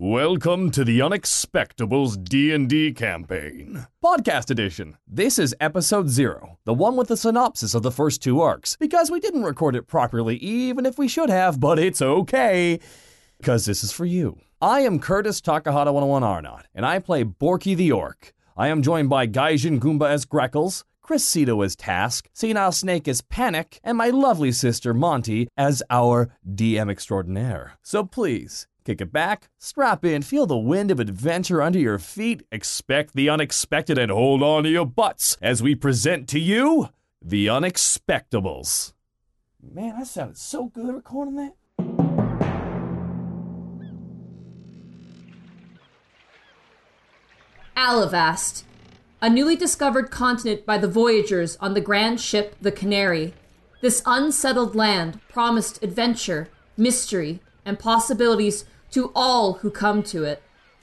Welcome to the Unexpectables D&D campaign. Podcast edition. This is episode 0, the one with the synopsis of the first 2 arcs, because we didn't record it properly even if we should have, but it's okay, because this is for you. I am Curtis Takahata 101 Arnott, and I play Borky the Orc. I am joined by Gaijin Goomba as Greckles, Chris Cito as Task, Senile Snake as Panic, and my lovely sister Monty as our DM extraordinaire. So please, kick it back, strap in, feel the wind of adventure under your feet, expect the unexpected, and hold on to your butts as we present to you the Unexpectables. Man, that sounded so good recording that. Alavast, a newly discovered continent by the voyagers on the grand ship the Canary. This unsettled land promised adventure, mystery, and possibilities to all who come to it.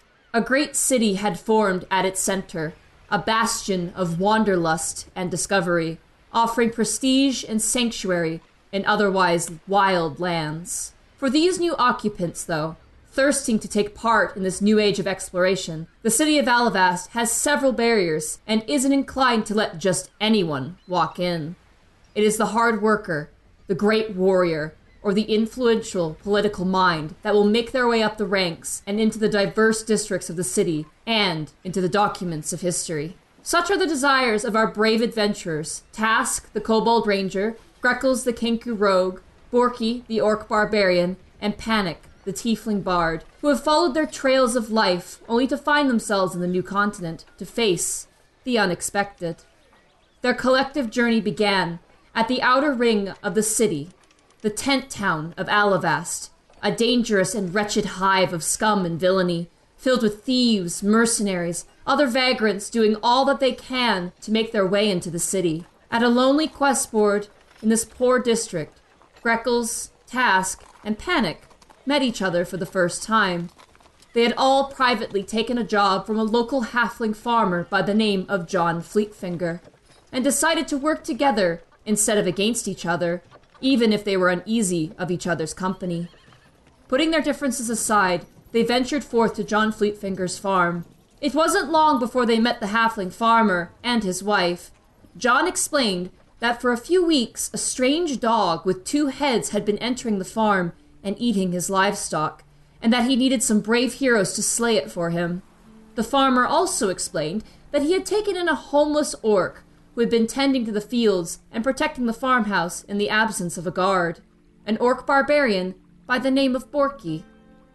A great city had formed at its center, a bastion of wanderlust and discovery, offering prestige and sanctuary in otherwise wild lands. For these new occupants, though, thirsting to take part in this new age of exploration, the city of Alavast has several barriers and isn't inclined to let just anyone walk in. It is the hard worker, the great warrior, or the influential political mind that will make their way up the ranks and into the diverse districts of the city and into the documents of history. Such are the desires of our brave adventurers, Task, the Kobold Ranger, Greckles, the Kenku Rogue, Borky, the Orc Barbarian, and Panic, the Tiefling Bard, who have followed their trails of life only to find themselves in the new continent, to face the unexpected. Their collective journey began at the outer ring of the city, the tent town of Alavast, a dangerous and wretched hive of scum and villainy, filled with thieves, mercenaries, other vagrants doing all that they can to make their way into the city. At a lonely quest board in this poor district, Greckles, Task, and Panic met each other for the first time. They had all privately taken a job from a local halfling farmer by the name of John Fleetfinger, and decided to work together instead of against each other, even if they were uneasy of each other's company. Putting their differences aside, they ventured forth to John Fleetfinger's farm. It wasn't long before they met the halfling farmer and his wife. John explained that for a few weeks, a strange dog with 2 heads had been entering the farm and eating his livestock, and that he needed some brave heroes to slay it for him. The farmer also explained that he had taken in a homeless orc who had been tending to the fields and protecting the farmhouse in the absence of a guard, an orc barbarian by the name of Borky.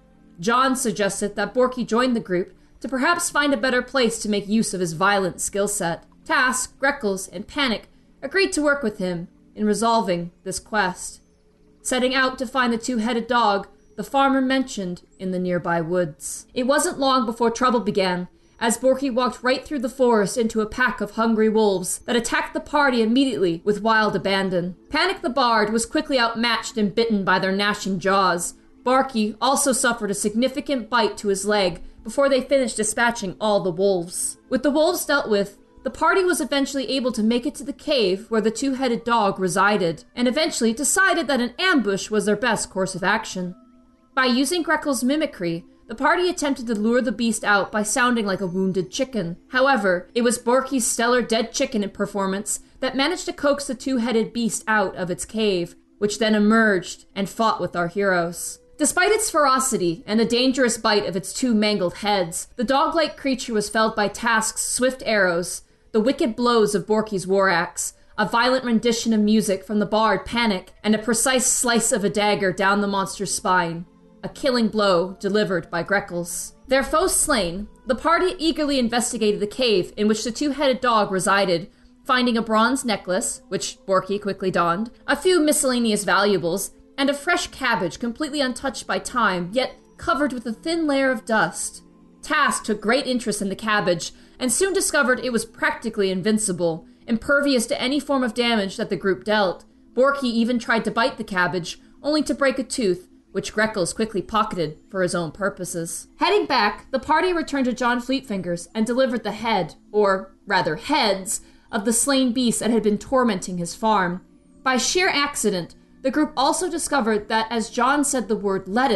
John suggested that Borky join the group to perhaps find a better place to make use of his violent skill set. Task, Greckles, and Panic agreed to work with him in resolving this quest. Setting out to find the 2-headed dog the farmer mentioned in the nearby woods. It wasn't long before trouble began, as Borky walked right through the forest into a pack of hungry wolves that attacked the party immediately with wild abandon. Panic the Bard was quickly outmatched and bitten by their gnashing jaws. Borky also suffered a significant bite to his leg before they finished dispatching all the wolves. With the wolves dealt with, the party was eventually able to make it to the cave where the 2-headed dog resided, and eventually decided that an ambush was their best course of action. By using Greckles' mimicry, the party attempted to lure the beast out by sounding like a wounded chicken. However, it was Borky's stellar dead chicken performance that managed to coax the 2-headed beast out of its cave, which then emerged and fought with our heroes. Despite its ferocity and the dangerous bite of its 2 mangled heads, the dog-like creature was felled by Task's swift arrows, the wicked blows of Borky's war axe, a violent rendition of music from the bard Panic, and a precise slice of a dagger down the monster's spine, a killing blow delivered by Greckles. Their foes slain, the party eagerly investigated the cave in which the 2-headed dog resided, finding a bronze necklace, which Borky quickly donned, a few miscellaneous valuables, and a fresh cabbage completely untouched by time, yet covered with a thin layer of dust. Task took great interest in the cabbage, and soon discovered it was practically invincible, impervious to any form of damage that the group dealt. Borky even tried to bite the cabbage, only to break a tooth, which Greckles quickly pocketed for his own purposes. Heading back, the party returned to John Fleetfingers and delivered the head, or rather heads, of the slain beast that had been tormenting his farm. By sheer accident, the group also discovered that as John said the word lettuce,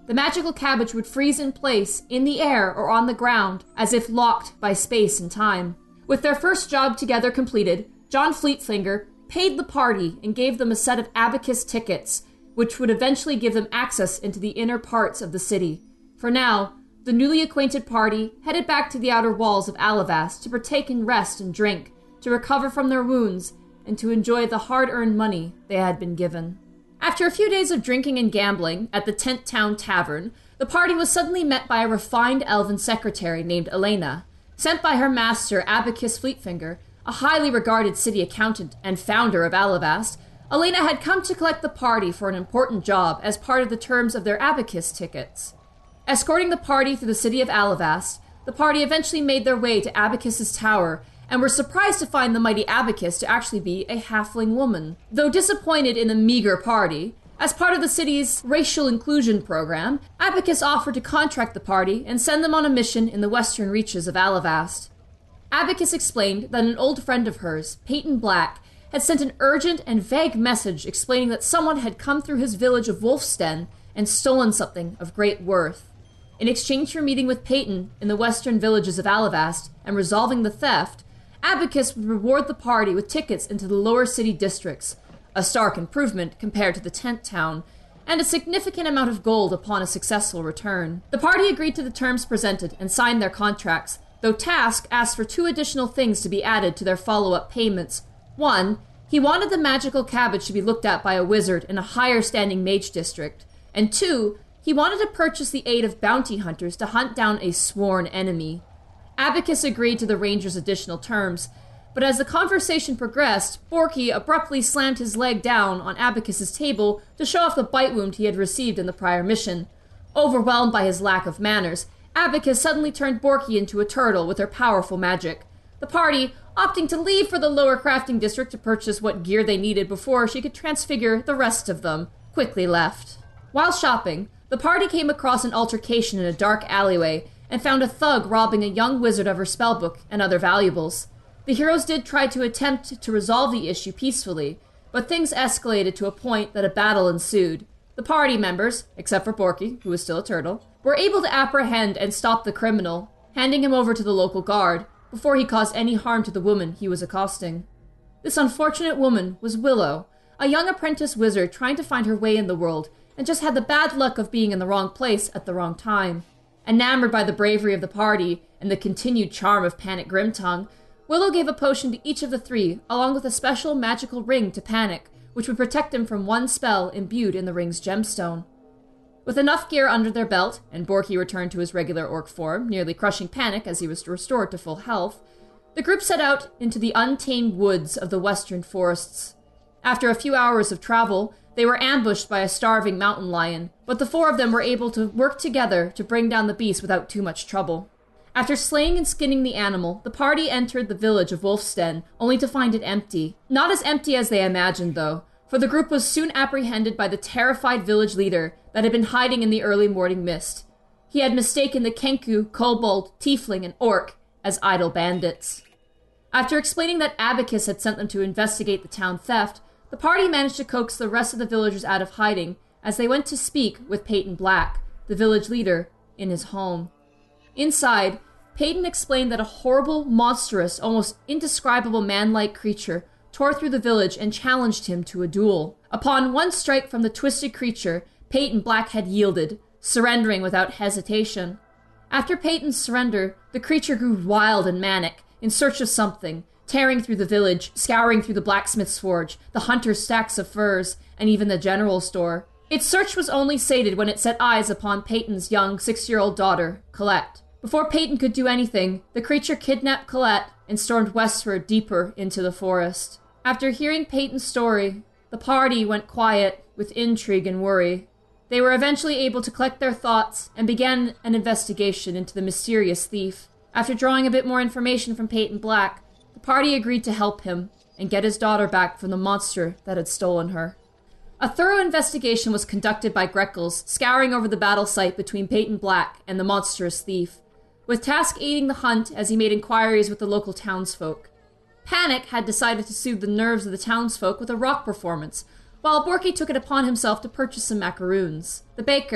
the magical cabbage would freeze in place, in the air or on the ground, as if locked by space and time. With their first job together completed, John Fleetfinger paid the party and gave them a set of abacus tickets, which would eventually give them access into the inner parts of the city. For now, the newly acquainted party headed back to the outer walls of Alavast to partake in rest and drink, to recover from their wounds, and to enjoy the hard-earned money they had been given. After a few days of drinking and gambling at the Tent Town Tavern, the party was suddenly met by a refined elven secretary named Elena, sent by her master Abacus Fleetfinger, a highly regarded city accountant and founder of Alavast. Elena had come to collect the party for an important job as part of the terms of their abacus tickets. Escorting the party through the city of Alavast, the party eventually made their way to Abacus's tower and were surprised to find the mighty Abacus to actually be a halfling woman. Though disappointed in the meager party, as part of the city's racial inclusion program, Abacus offered to contract the party and send them on a mission in the western reaches of Alavast. Abacus explained that an old friend of hers, Peyton Black, had sent an urgent and vague message explaining that someone had come through his village of Wolfsten and stolen something of great worth. In exchange for meeting with Peyton in the western villages of Alavast and resolving the theft, Abacus would reward the party with tickets into the lower city districts, a stark improvement compared to the Tent Town, and a significant amount of gold upon a successful return. The party agreed to the terms presented and signed their contracts, though Task asked for 2 additional things to be added to their follow-up payments. 1, he wanted the magical cabbage to be looked at by a wizard in a higher-standing mage district, and 2, he wanted to purchase the aid of bounty hunters to hunt down a sworn enemy. Abacus agreed to the ranger's additional terms, but as the conversation progressed, Borky abruptly slammed his leg down on Abacus's table to show off the bite wound he had received in the prior mission. Overwhelmed by his lack of manners, Abacus suddenly turned Borky into a turtle with her powerful magic. The party, opting to leave for the lower crafting district to purchase what gear they needed before she could transfigure the rest of them, quickly left. While shopping, the party came across an altercation in a dark alleyway and found a thug robbing a young wizard of her spellbook and other valuables. The heroes did try to attempt to resolve the issue peacefully, but things escalated to a point that a battle ensued. The party members, except for Borky, who was still a turtle, were able to apprehend and stop the criminal, handing him over to the local guard, before he caused any harm to the woman he was accosting. This unfortunate woman was Willow, a young apprentice wizard trying to find her way in the world, and just had the bad luck of being in the wrong place at the wrong time. Enamored by the bravery of the party and the continued charm of Panic Grimtongue, Willow gave a potion to each of the 3, along with a special magical ring to Panic, which would protect him from one spell imbued in the ring's gemstone. With enough gear under their belt, and Borky returned to his regular orc form, nearly crushing Panic as he was restored to full health, the group set out into the untamed woods of the western forests. After a few hours of travel, they were ambushed by a starving mountain lion, but the 4 of them were able to work together to bring down the beast without too much trouble. After slaying and skinning the animal, the party entered the village of Wolfsten, only to find it empty. Not as empty as they imagined, though, for the group was soon apprehended by the terrified village leader that had been hiding in the early morning mist. He had mistaken the Kenku, kobold, tiefling, and orc as idle bandits. After explaining that Abacus had sent them to investigate the town theft, the party managed to coax the rest of the villagers out of hiding as they went to speak with Peyton Black, the village leader, in his home. Inside, Peyton explained that a horrible, monstrous, almost indescribable man-like creature tore through the village and challenged him to a duel. Upon one strike from the twisted creature, Peyton Black had yielded, surrendering without hesitation. After Peyton's surrender, the creature grew wild and manic, in search of something, tearing through the village, scouring through the blacksmith's forge, the hunter's stacks of furs, and even the general store. Its search was only sated when it set eyes upon Peyton's young 6-year-old daughter, Colette. Before Peyton could do anything, the creature kidnapped Colette and stormed westward deeper into the forest. After hearing Peyton's story, the party went quiet with intrigue and worry. They were eventually able to collect their thoughts and began an investigation into the mysterious thief. After drawing a bit more information from Peyton Black, the party agreed to help him and get his daughter back from the monster that had stolen her. A thorough investigation was conducted by Greckles, scouring over the battle site between Peyton Black and the monstrous thief, with Task aiding the hunt as he made inquiries with the local townsfolk. Panic had decided to soothe the nerves of the townsfolk with a rock performance, while Borky took it upon himself to purchase some macaroons. The baker,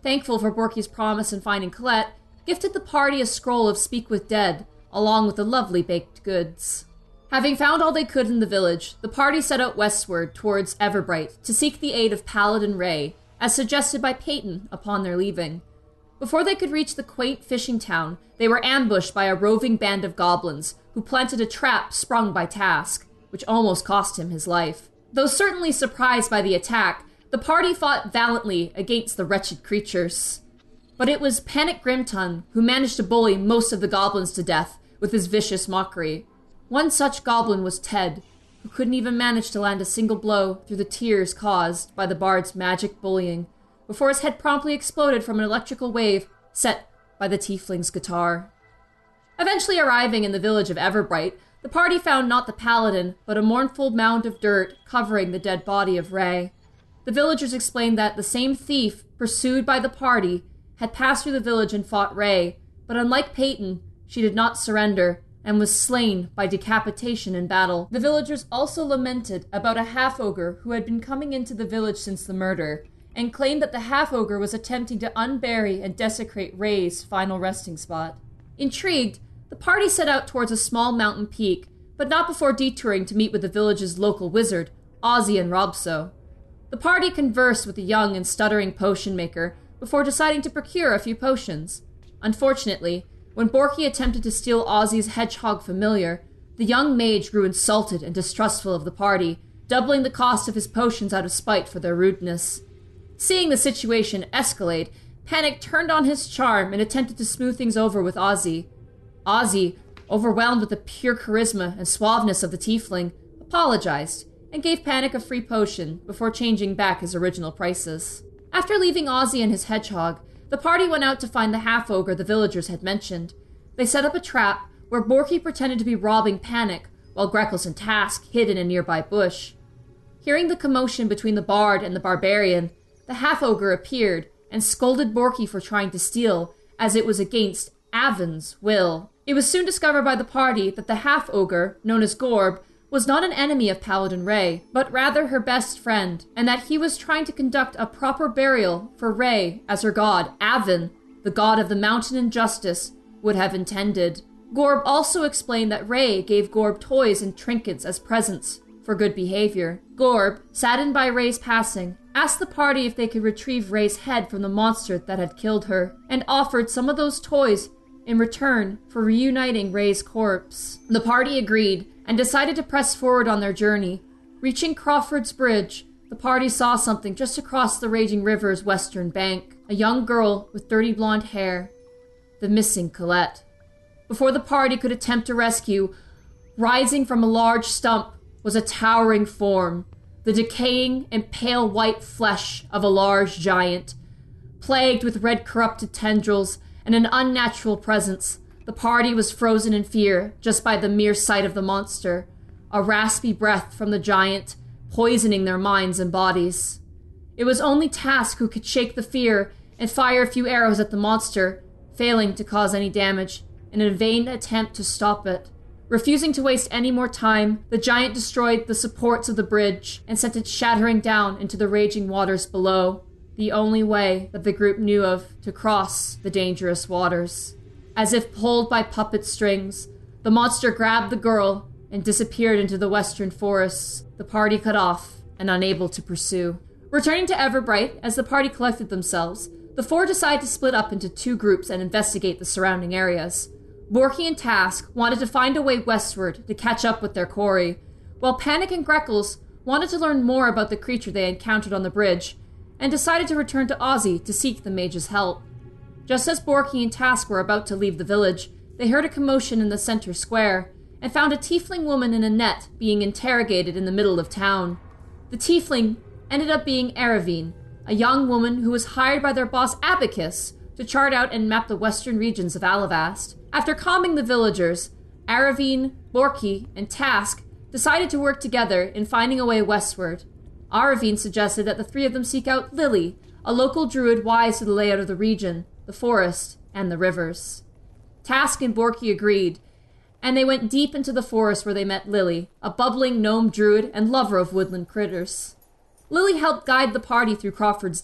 thankful for Borky's promise in finding Colette, gifted the party a scroll of Speak with Dead, along with the lovely baked goods. Having found all they could in the village, the party set out westward towards Everbright to seek the aid of Paladin Ray, as suggested by Peyton upon their leaving. Before they could reach the quaint fishing town, they were ambushed by a roving band of goblins who planted a trap sprung by Task, which almost cost him his life. Though certainly surprised by the attack, the party fought valiantly against the wretched creatures. But it was Panic Grimton who managed to bully most of the goblins to death with his vicious mockery. One such goblin was Ted, who couldn't even manage to land a single blow through the tears caused by the bard's magic bullying, before his head promptly exploded from an electrical wave set by the tiefling's guitar. Eventually arriving in the village of Everbright, the party found not the paladin, but a mournful mound of dirt covering the dead body of Ray. The villagers explained that the same thief, pursued by the party, had passed through the village and fought Ray, but unlike Peyton, she did not surrender, and was slain by decapitation in battle. The villagers also lamented about a half-ogre who had been coming into the village since the murder, and claimed that the half-ogre was attempting to unbury and desecrate Ray's final resting spot. Intrigued, the party set out towards a small mountain peak, but not before detouring to meet with the village's local wizard, Ozzy and Robso. The party conversed with the young and stuttering potion maker before deciding to procure a few potions. Unfortunately, when Borky attempted to steal Ozzy's hedgehog familiar, the young mage grew insulted and distrustful of the party, doubling the cost of his potions out of spite for their rudeness. Seeing the situation escalate, Panic turned on his charm and attempted to smooth things over with Ozzy. Ozzy, overwhelmed with the pure charisma and suaveness of the tiefling, apologized and gave Panic a free potion before changing back his original prices. After leaving Ozzy and his hedgehog, the party went out to find the half-ogre the villagers had mentioned. They set up a trap where Borky pretended to be robbing Panic, while Greckles and Task hid in a nearby bush. Hearing the commotion between the bard and the barbarian, the half-ogre appeared and scolded Borky for trying to steal, as it was against Avon's will. It was soon discovered by the party that the half-ogre, known as Gorb, was not an enemy of Paladin Ray, but rather her best friend, and that he was trying to conduct a proper burial for Ray as her god, Avon, the god of the mountain and justice, would have intended. Gorb also explained that Ray gave Gorb toys and trinkets as presents for good behavior. Gorb, saddened by Ray's passing, asked the party if they could retrieve Ray's head from the monster that had killed her, and offered some of those toys in return for reuniting Ray's corpse. The party agreed and decided to press forward on their journey. Reaching Crawford's Bridge, the party saw something just across the raging river's western bank. A young girl with dirty blonde hair. The missing Colette. Before the party could attempt to rescue, rising from a large stump was a towering form, the decaying and pale white flesh of a large giant. Plagued with red corrupted tendrils and an unnatural presence, the party was frozen in fear just by the mere sight of the monster, a raspy breath from the giant, poisoning their minds and bodies. It was only Task who could shake the fear and fire a few arrows at the monster, failing to cause any damage, in a vain attempt to stop it. Refusing to waste any more time, the giant destroyed the supports of the bridge and sent it shattering down into the raging waters below, the only way that the group knew of to cross the dangerous waters. As if pulled by puppet strings, the monster grabbed the girl and disappeared into the western forests, the party cut off and unable to pursue. Returning to Everbright, as the party collected themselves, the four decided to split up into two groups and investigate the surrounding areas. Borky and Task wanted to find a way westward to catch up with their quarry, while Panic and Greckles wanted to learn more about the creature they encountered on the bridge, and decided to return to Ozzy to seek the mage's help. Just as Borky and Task were about to leave the village, they heard a commotion in the center square, and found a tiefling woman in a net being interrogated in the middle of town. The tiefling ended up being Aravine, a young woman who was hired by their boss Abacus to chart out and map the western regions of Alavast. After calming the villagers, Aravine, Borky, and Task decided to work together in finding a way westward. Aravine suggested that the three of them seek out Lily, a local druid wise to the layout of the region, the forest, and the rivers. Task and Borky agreed, and they went deep into the forest where they met Lily, a bubbling gnome druid and lover of woodland critters. Lily helped guide the party through Crawford's Deep,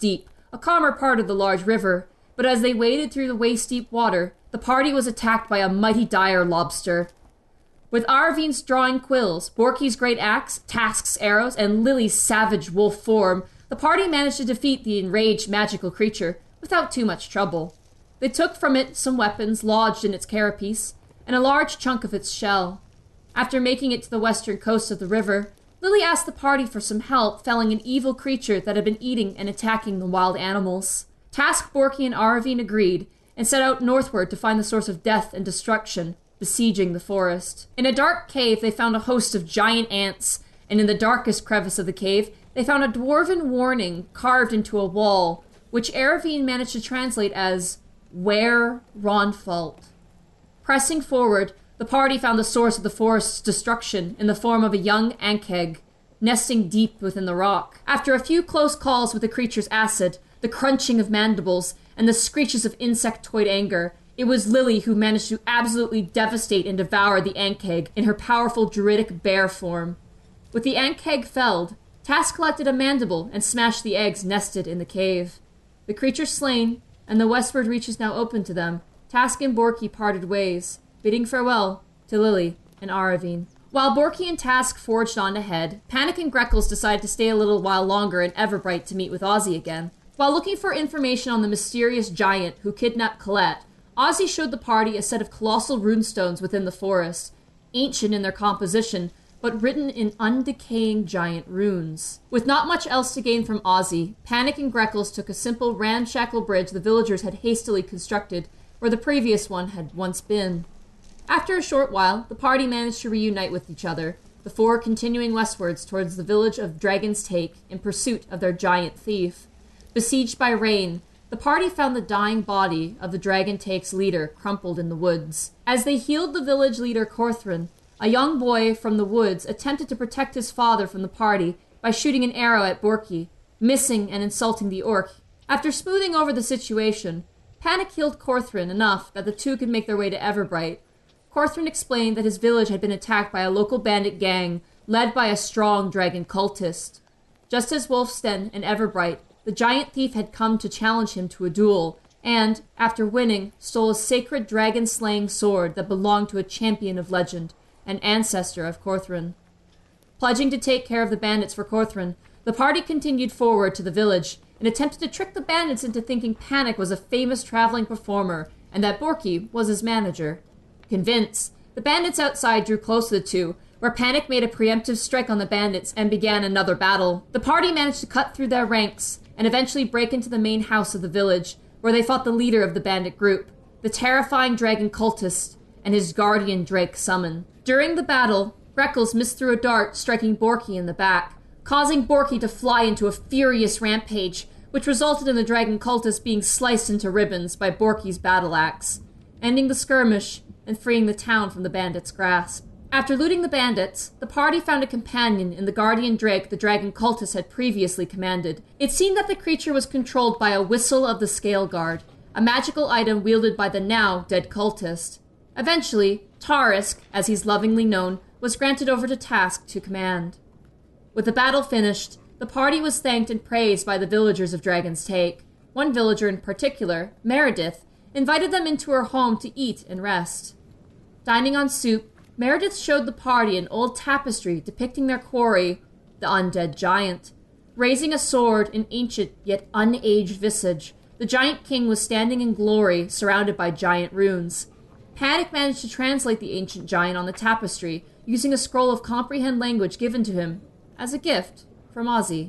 a calmer part of the large river, but as they waded through the waist-deep water, the party was attacked by a mighty dire lobster. With Aravin's drawing quills, Borki's great axe, Task's arrows, and Lily's savage wolf form, the party managed to defeat the enraged magical creature without too much trouble. They took from it some weapons lodged in its carapace, and a large chunk of its shell. After making it to the western coast of the river, Lily asked the party for some help felling an evil creature that had been eating and attacking the wild animals. Task, Borki, and Aravin agreed, and set out northward to find the source of death and destruction, besieging the forest. In a dark cave, they found a host of giant ants, and in the darkest crevice of the cave, they found a dwarven warning carved into a wall, which Aravin managed to translate as, "Where Ronfalt." Pressing forward, the party found the source of the forest's destruction in the form of a young ankheg, nesting deep within the rock. After a few close calls with the creature's acid, the crunching of mandibles, and the screeches of insectoid anger, it was Lily who managed to absolutely devastate and devour the ankheg in her powerful druidic bear form. With the ankheg felled, Task collected a mandible and smashed the eggs nested in the cave. The creature slain, and the westward reaches now open to them, Task and Borki parted ways, bidding farewell to Lily and Aravin. While Borki and Task forged on ahead, Panic and Greckles decided to stay a little while longer in Everbright to meet with Ozzy again. While looking for information on the mysterious giant who kidnapped Colette, Ozzy showed the party a set of colossal runestones within the forest, ancient in their composition, but written in undecaying giant runes. With not much else to gain from Ozzy, Panic and Greckles took a simple ramshackle bridge the villagers had hastily constructed where the previous one had once been. After a short while, the party managed to reunite with each other, the four continuing westwards towards the village of Dragon's Take in pursuit of their giant thief. Besieged by rain, the party found the dying body of the Dragon Take's leader crumpled in the woods. As they healed the village leader Corthrin, a young boy from the woods attempted to protect his father from the party by shooting an arrow at Borki, missing and insulting the orc. After smoothing over the situation, Panic healed Corthrin enough that the two could make their way to Everbright. Corthrin explained that his village had been attacked by a local bandit gang led by a strong dragon cultist. Just as Wolfsten and Everbright, the giant thief had come to challenge him to a duel, and, after winning, stole a sacred dragon-slaying sword that belonged to a champion of legend, an ancestor of Corthrin. Pledging to take care of the bandits for Corthrin, the party continued forward to the village and attempted to trick the bandits into thinking Panic was a famous traveling performer and that Borki was his manager. Convinced, the bandits outside drew close to the two, where Panic made a preemptive strike on the bandits and began another battle. The party managed to cut through their ranks and eventually break into the main house of the village, where they fought the leader of the bandit group, the terrifying dragon cultist, and his guardian Drake Summon. During the battle, Greckles missed through a dart, striking Borki in the back, causing Borki to fly into a furious rampage, which resulted in the dragon cultist being sliced into ribbons by Borki's battle axe, ending the skirmish and freeing the town from the bandits' grasp. After looting the bandits, the party found a companion in the guardian Drake the dragon cultist had previously commanded. It seemed that the creature was controlled by a Whistle of the Scale Guard, a magical item wielded by the now dead cultist. Eventually, Tarisk, as he's lovingly known, was granted over to Task to command. With the battle finished, the party was thanked and praised by the villagers of Dragon's Take. One villager in particular, Meredith, invited them into her home to eat and rest. Dining on soup, Meredith showed the party an old tapestry depicting their quarry, the undead giant. Raising a sword in ancient yet unaged visage, the giant king was standing in glory, surrounded by giant runes. Panic managed to translate the ancient giant on the tapestry, using a scroll of comprehend language given to him as a gift from Ozzy.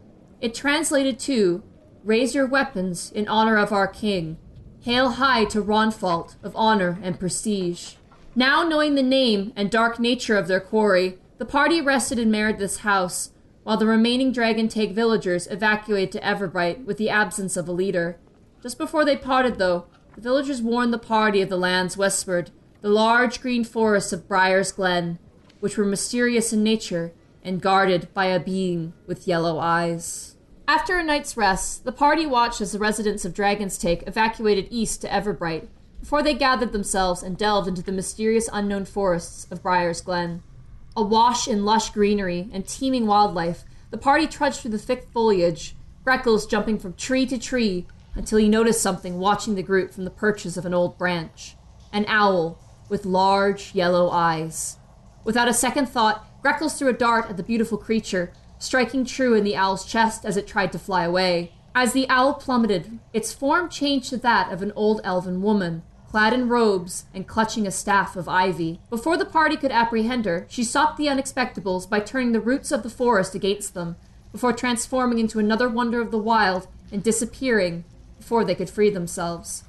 It translated to, "Raise your weapons in honor of our king. Hail high to Ronfalt of honor and prestige." Now knowing the name and dark nature of their quarry, the party rested in Meredith's house, while the remaining Dragon Take villagers evacuated to Everbright with the absence of a leader. Just before they parted, though, the villagers warned the party of the lands westward, the large green forests of Briar's Glen, which were mysterious in nature and guarded by a being with yellow eyes. After a night's rest, the party watched as the residents of Dragon's Take evacuated east to Everbright, before they gathered themselves and delved into the mysterious unknown forests of Briar's Glen. Awash in lush greenery and teeming wildlife, the party trudged through the thick foliage. Freckles jumping from tree to tree until he noticed something watching the group from the perches of an old branch. An owl with large yellow eyes. Without a second thought, Freckles threw a dart at the beautiful creature, striking true in the owl's chest as it tried to fly away. As the owl plummeted, its form changed to that of an old elven woman, clad in robes and clutching a staff of ivy. Before the party could apprehend her, she stopped the unexpectables by turning the roots of the forest against them, before transforming into another wonder of the wild and disappearing before they could free themselves.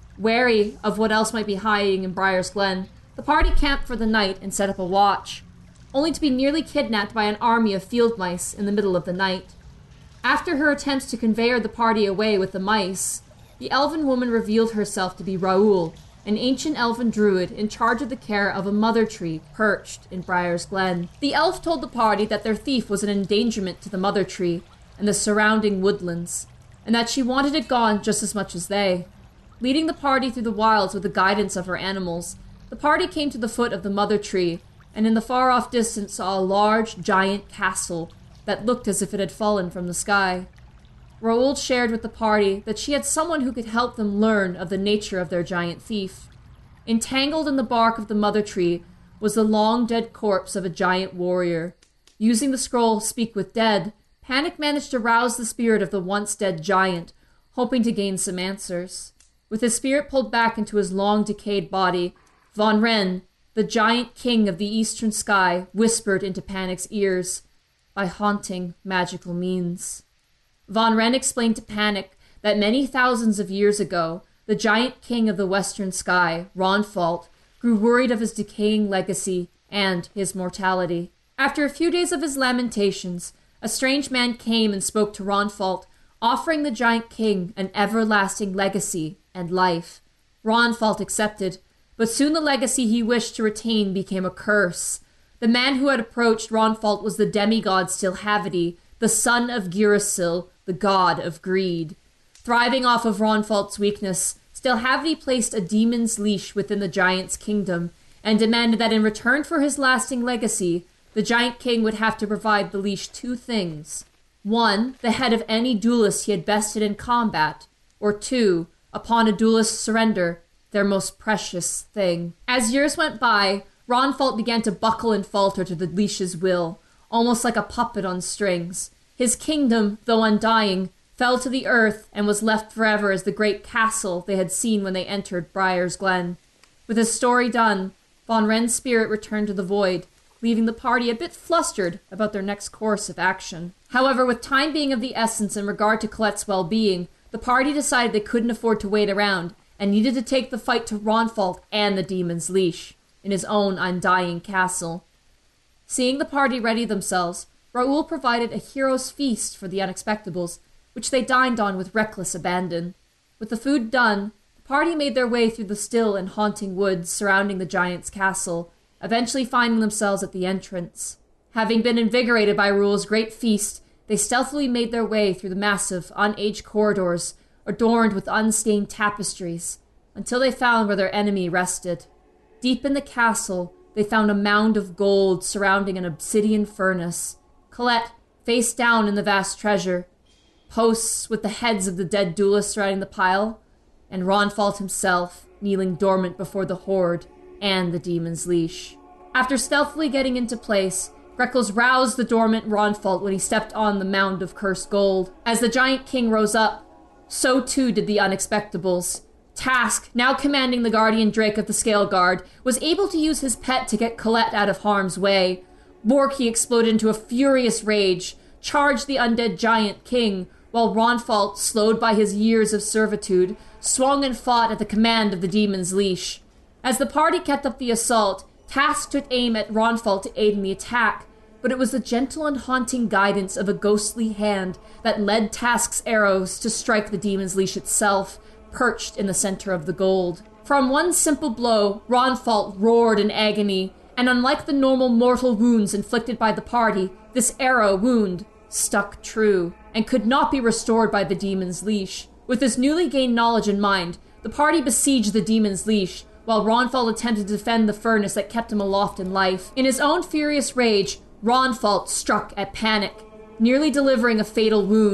Wary of what else might be hiding in Briar's Glen, the party camped for the night and set up a watch, only to be nearly kidnapped by an army of field mice in the middle of the night. After her attempts to convey the party away with the mice, the elven woman revealed herself to be Raoul, an ancient elven druid in charge of the care of a mother tree perched in Briar's Glen. The elf told the party that their thief was an endangerment to the mother tree and the surrounding woodlands, and that she wanted it gone just as much as they. Leading the party through the wilds with the guidance of her animals, the party came to the foot of the mother tree, and in the far-off distance saw a large, giant castle that looked as if it had fallen from the sky. Raoul shared with the party that she had someone who could help them learn of the nature of their giant thief. Entangled in the bark of the mother tree was the long-dead corpse of a giant warrior. Using the scroll Speak with Dead, Panic managed to rouse the spirit of the once-dead giant, hoping to gain some answers. With his spirit pulled back into his long-decayed body, Von Ren, the giant king of the eastern sky, whispered into Panic's ears, by haunting magical means. Von Ren explained to Panic that many thousands of years ago, the giant king of the western sky, Ronfault, grew worried of his decaying legacy and his mortality. After a few days of his lamentations, a strange man came and spoke to Ronfault, offering the giant king an everlasting legacy and life. Ronfault accepted, but soon the legacy he wished to retain became a curse. The man who had approached Ronfault was the demigod Stilhavity, the son of Girasil, the god of greed. Thriving off of Ronfault's weakness, Stilhavity placed a demon's leash within the giant's kingdom and demanded that in return for his lasting legacy, the giant king would have to provide the leash two things. 1, the head of any duelist he had bested in combat, or 2, upon a duelist's surrender, their most precious thing. As years went by, Ronfault began to buckle and falter to the leash's will, almost like a puppet on strings. His kingdom, though undying, fell to the earth and was left forever as the great castle they had seen when they entered Briar's Glen. With his story done, Von Ren's spirit returned to the void, leaving the party a bit flustered about their next course of action. However, with time being of the essence in regard to Colette's well-being, the party decided they couldn't afford to wait around and needed to take the fight to Ronfault and the demon's leash in his own undying castle. Seeing the party ready themselves, Raoul provided a hero's feast for the Unexpectables, which they dined on with reckless abandon. With the food done, the party made their way through the still and haunting woods surrounding the giant's castle, eventually finding themselves at the entrance. Having been invigorated by Raoul's great feast, they stealthily made their way through the massive, unaged corridors, adorned with unstained tapestries, until they found where their enemy rested. Deep in the castle, they found a mound of gold surrounding an obsidian furnace. Colette, face down in the vast treasure, posts with the heads of the dead duelists surrounding the pile, and Ronfault himself kneeling dormant before the horde and the demon's leash. After stealthily getting into place, Freckles roused the dormant Ronfault when he stepped on the mound of cursed gold. As the giant king rose up, so too did the Unexpectables. Task, now commanding the guardian Drake of the Scale Guard, was able to use his pet to get Colette out of harm's way. Borky exploded into a furious rage, charged the undead giant king, while Ronfault, slowed by his years of servitude, swung and fought at the command of the demon's leash. As the party kept up the assault, Task took aim at Ronfault to aid in the attack, but it was the gentle and haunting guidance of a ghostly hand that led Task's arrows to strike the demon's leash itself, perched in the center of the gold. From one simple blow, Ronfault roared in agony, and unlike the normal mortal wounds inflicted by the party, this arrow wound stuck true, and could not be restored by the demon's leash. With this newly gained knowledge in mind, the party besieged the demon's leash, while Ronfault attempted to defend the furnace that kept him aloft in life. In his own furious rage, Ronfault struck at Panic, nearly delivering a fatal wound.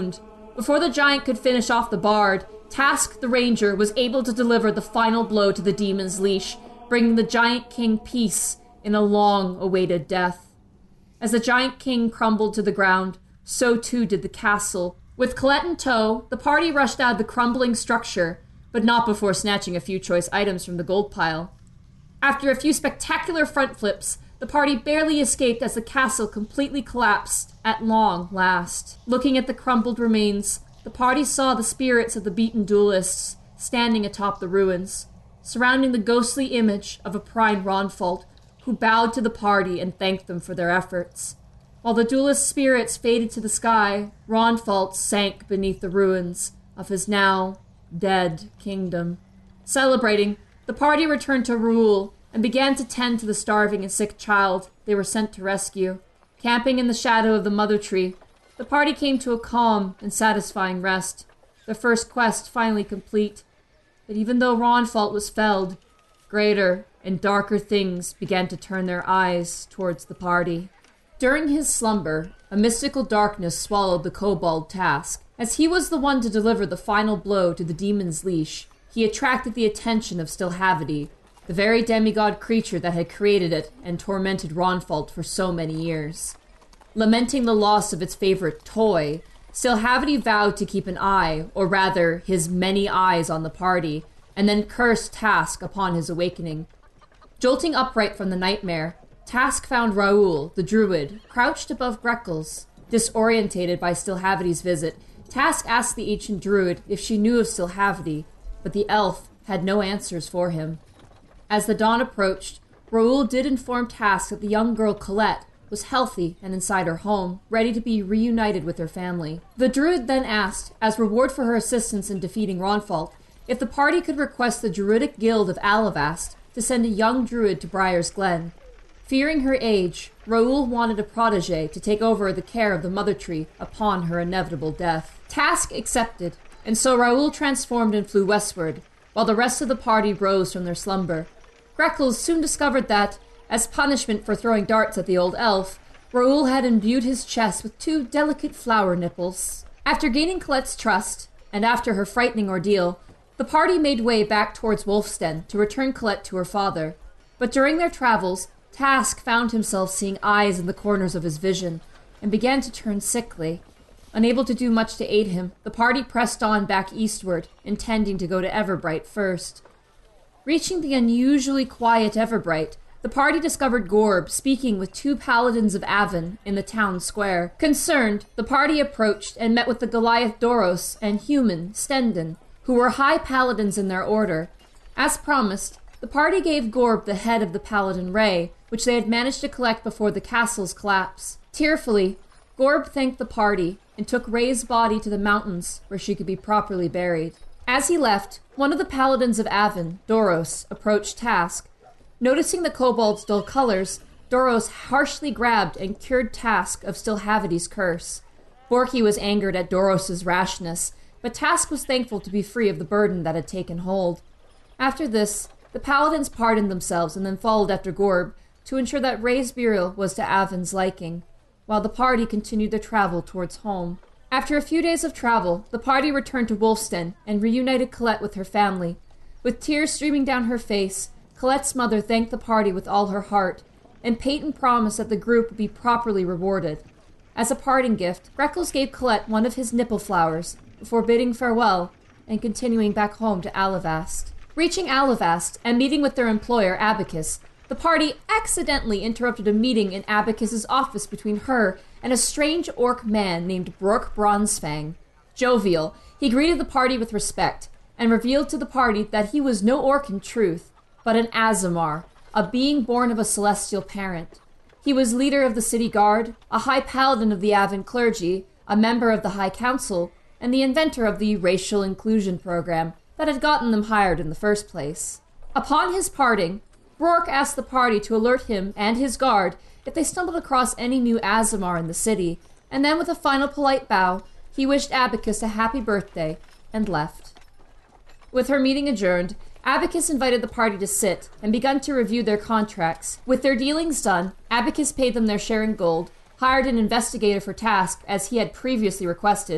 Before the giant could finish off the bard, Task the Ranger was able to deliver the final blow to the demon's leash, bringing the Giant King peace in a long-awaited death. As the Giant King crumbled to the ground, so too did the castle. With Colette in tow, the party rushed out of the crumbling structure, but not before snatching a few choice items from the gold pile. After a few spectacular front flips, the party barely escaped as the castle completely collapsed at long last. Looking at the crumbled remains, the party saw the spirits of the beaten duelists standing atop the ruins, surrounding the ghostly image of a Prime Ronfault, who bowed to the party and thanked them for their efforts. While the duelist spirits faded to the sky, Ronfault sank beneath the ruins of his now dead kingdom. Celebrating, the party returned to Raoul and began to tend to the starving and sick child they were sent to rescue. Camping in the shadow of the mother tree, the party came to a calm and satisfying rest, their first quest finally complete. But even though Ronfault was felled, greater and darker things began to turn their eyes towards the party. During his slumber, a mystical darkness swallowed the kobold Task. As he was the one to deliver the final blow to the demon's leash, he attracted the attention of Stilhavity, the very demigod creature that had created it and tormented Ronfault for so many years. Lamenting the loss of its favorite toy, Stilhavity vowed to keep an eye, or rather, his many eyes on the party, and then cursed Task upon his awakening. Jolting upright from the nightmare, Task found Raoul, the druid, crouched above Greckles. Disorientated by Stilhavity's visit, Task asked the ancient druid if she knew of Stilhavity, but the elf had no answers for him. As the dawn approached, Raoul did inform Task that the young girl Colette was healthy and inside her home, ready to be reunited with her family. The druid then asked, as reward for her assistance in defeating Ronfault, if the party could request the Druidic Guild of Alavast to send a young druid to Briar's Glen. Fearing her age, Raoul wanted a protege to take over the care of the Mother Tree upon her inevitable death. Task accepted, and so Raoul transformed and flew westward, while the rest of the party rose from their slumber. Greckles soon discovered that, as punishment for throwing darts at the old elf, Raoul had imbued his chest with 2 delicate flower nipples. After gaining Colette's trust, and after her frightening ordeal, the party made way back towards Wolfsten to return Colette to her father. But during their travels, Task found himself seeing eyes in the corners of his vision, and began to turn sickly. Unable to do much to aid him, the party pressed on back eastward, intending to go to Everbright first. Reaching the unusually quiet Everbright, the party discovered Gorb speaking with 2 paladins of Avon in the town square. Concerned, the party approached and met with the Goliath Doros and human Stendon, who were high paladins in their order. As promised, the party gave Gorb the head of the paladin Ray, which they had managed to collect before the castle's collapse. Tearfully, Gorb thanked the party and took Ray's body to the mountains where she could be properly buried. As he left, one of the paladins of Avon, Doros, approached Task. Noticing the kobold's dull colors, Doros harshly grabbed and cured Task of Stilhavity's curse. Borky was angered at Doros's rashness, but Task was thankful to be free of the burden that had taken hold. After this, the paladins pardoned themselves and then followed after Gorb to ensure that Ray's burial was to Avon's liking, while the party continued their travel towards home. After a few days of travel, the party returned to Wolfsten and reunited Colette with her family. With tears streaming down her face, Colette's mother thanked the party with all her heart, and Peyton promised that the group would be properly rewarded. As a parting gift, Greckles gave Colette one of his nipple flowers, before bidding farewell and continuing back home to Alavast. Reaching Alavast and meeting with their employer, Abacus, the party accidentally interrupted a meeting in Abacus's office between her and a strange orc man named Brooke Bronzefang. Jovial, he greeted the party with respect, and revealed to the party that he was no orc in truth, but an Aasimar, a being born of a celestial parent. He was leader of the city guard, a high paladin of the Avon clergy, a member of the High Council, and the inventor of the racial inclusion program that had gotten them hired in the first place. Upon his parting, Rourke asked the party to alert him and his guard if they stumbled across any new Aasimar in the city, and then with a final polite bow, he wished Abacus a happy birthday and left. With her meeting adjourned, Abacus invited the party to sit and begun to review their contracts. With their dealings done, Abacus paid them their share in gold, hired an investigator for Task as he had previously requested,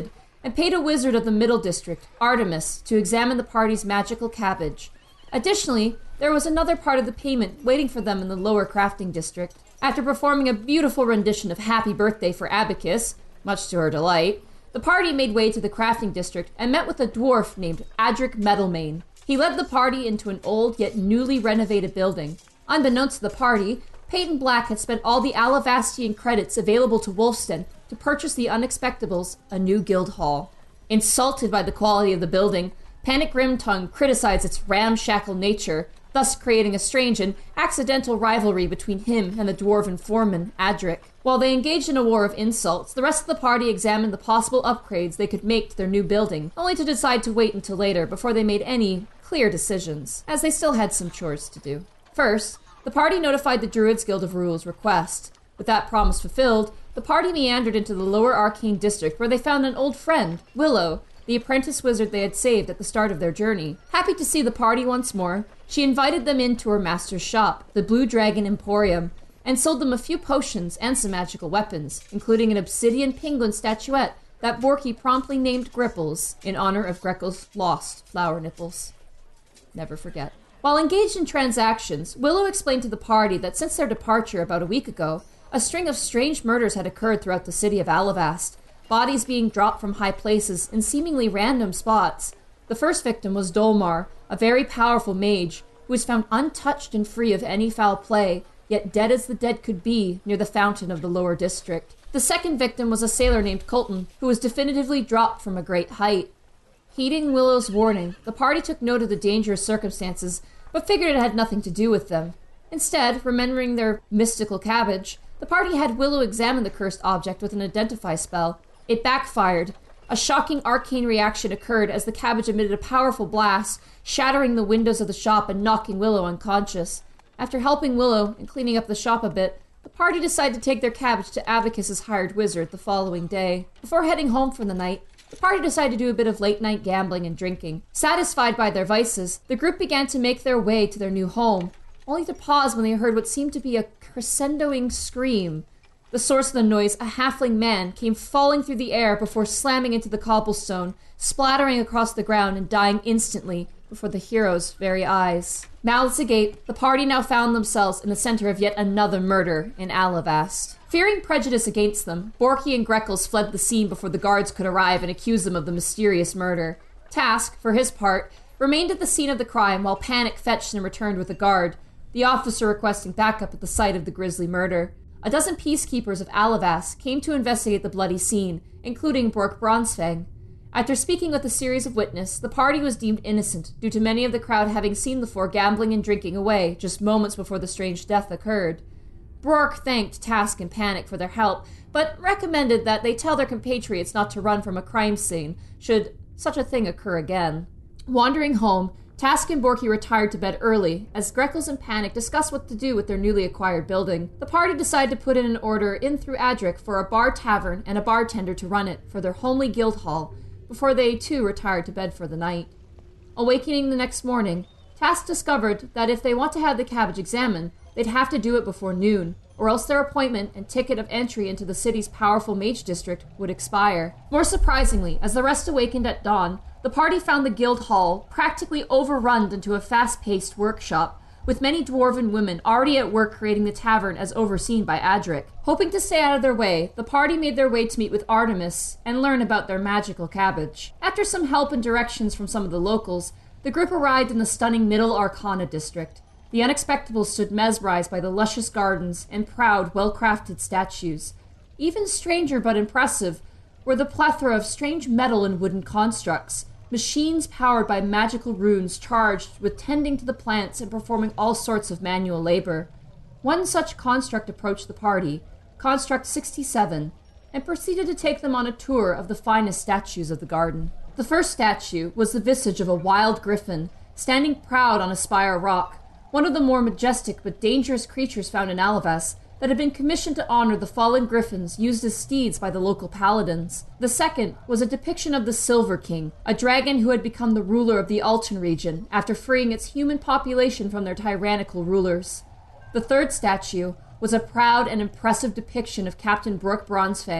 and paid a wizard of the Middle District, Artemis, to examine the party's magical cabbage. Additionally, there was another part of the payment waiting for them in the Lower Crafting District. After performing a beautiful rendition of Happy Birthday for Abacus, much to her delight, the party made way to the Crafting District and met with a dwarf named Adric Metalmane. He led the party into an old yet newly renovated building. Unbeknownst to the party, Peyton Black had spent all the Alavastian credits available to Wolfston to purchase the Unexpectables, a new guild hall. Insulted by the quality of the building, Panic Grimtongue criticized its ramshackle nature, thus creating a strange and accidental rivalry between him and the dwarven foreman, Adric. While they engaged in a war of insults, the rest of the party examined the possible upgrades they could make to their new building, only to decide to wait until later before they made any clear decisions, as they still had some chores to do. First, the party notified the Druids Guild of Rule's request. With that promise fulfilled, the party meandered into the Lower Arcane District where they found an old friend, Willow, the apprentice wizard they had saved at the start of their journey. Happy to see the party once more, she invited them into her master's shop, the Blue Dragon Emporium, and sold them a few potions and some magical weapons, including an obsidian penguin statuette that Borky promptly named Gripples in honor of Grekel's lost flower nipples. Never forget. While engaged in transactions, Willow explained to the party that since their departure about a week ago, a string of strange murders had occurred throughout the city of Alavast, bodies being dropped from high places in seemingly random spots. The first victim was Dolmar, a very powerful mage, who was found untouched and free of any foul play, yet dead as the dead could be, near the fountain of the lower district. The second victim was a sailor named Colton, who was definitively dropped from a great height. Heeding Willow's warning, the party took note of the dangerous circumstances, but figured it had nothing to do with them. Instead, remembering their mystical cabbage, the party had Willow examine the cursed object with an identify spell. It backfired. A shocking arcane reaction occurred as the cabbage emitted a powerful blast, shattering the windows of the shop and knocking Willow unconscious. After helping Willow and cleaning up the shop a bit, the party decided to take their cabbage to Abacus's hired wizard the following day. Before heading home for the night, the party decided to do a bit of late-night gambling and drinking. Satisfied by their vices, the group began to make their way to their new home, only to pause when they heard what seemed to be a crescendoing scream. The source of the noise, a halfling man, came falling through the air before slamming into the cobblestone, splattering across the ground and dying instantly before the hero's very eyes. Mouths agape, the party now found themselves in the center of yet another murder in Alavast. Fearing prejudice against them, Borky and Greckles fled the scene before the guards could arrive and accuse them of the mysterious murder. Task, for his part, remained at the scene of the crime while Panic fetched and returned with a guard, the officer requesting backup at the site of the grisly murder. A dozen peacekeepers of Alavast came to investigate the bloody scene, including Bork Bronsfang. After speaking with a series of witnesses, the party was deemed innocent due to many of the crowd having seen the four gambling and drinking away just moments before the strange death occurred. Bork thanked Task and Panic for their help, but recommended that they tell their compatriots not to run from a crime scene should such a thing occur again. Wandering home, Task and Borky retired to bed early, as Greckles and Panic discussed what to do with their newly acquired building. The party decided to put in an order in through Adric for a bar tavern and a bartender to run it for their homely guild hall, before they too retired to bed for the night. Awakening the next morning, Task discovered that if they want to have the cabbage examined, they'd have to do it before noon, or else their appointment and ticket of entry into the city's powerful mage district would expire. More surprisingly, as the rest awakened at dawn, the party found the guild hall practically overrun into a fast-paced workshop, with many dwarven women already at work creating the tavern as overseen by Adric. Hoping to stay out of their way, the party made their way to meet with Artemis and learn about their magical cabbage. After some help and directions from some of the locals, the group arrived in the stunning Middle Arcana district. The Unexpectables stood mesmerized by the luscious gardens and proud, well-crafted statues. Even stranger but impressive were the plethora of strange metal and wooden constructs, machines powered by magical runes charged with tending to the plants and performing all sorts of manual labor. One such construct approached the party, Construct 67, and proceeded to take them on a tour of the finest statues of the garden. The first statue was the visage of a wild griffin, standing proud on a spire rock, one of the more majestic but dangerous creatures found in Alavast that had been commissioned to honor the fallen griffins used as steeds by the local paladins. The second was a depiction of the Silver King, a dragon who had become the ruler of the Alton region after freeing its human population from their tyrannical rulers. The third statue was a proud and impressive depiction of Captain Bork Bronsfang,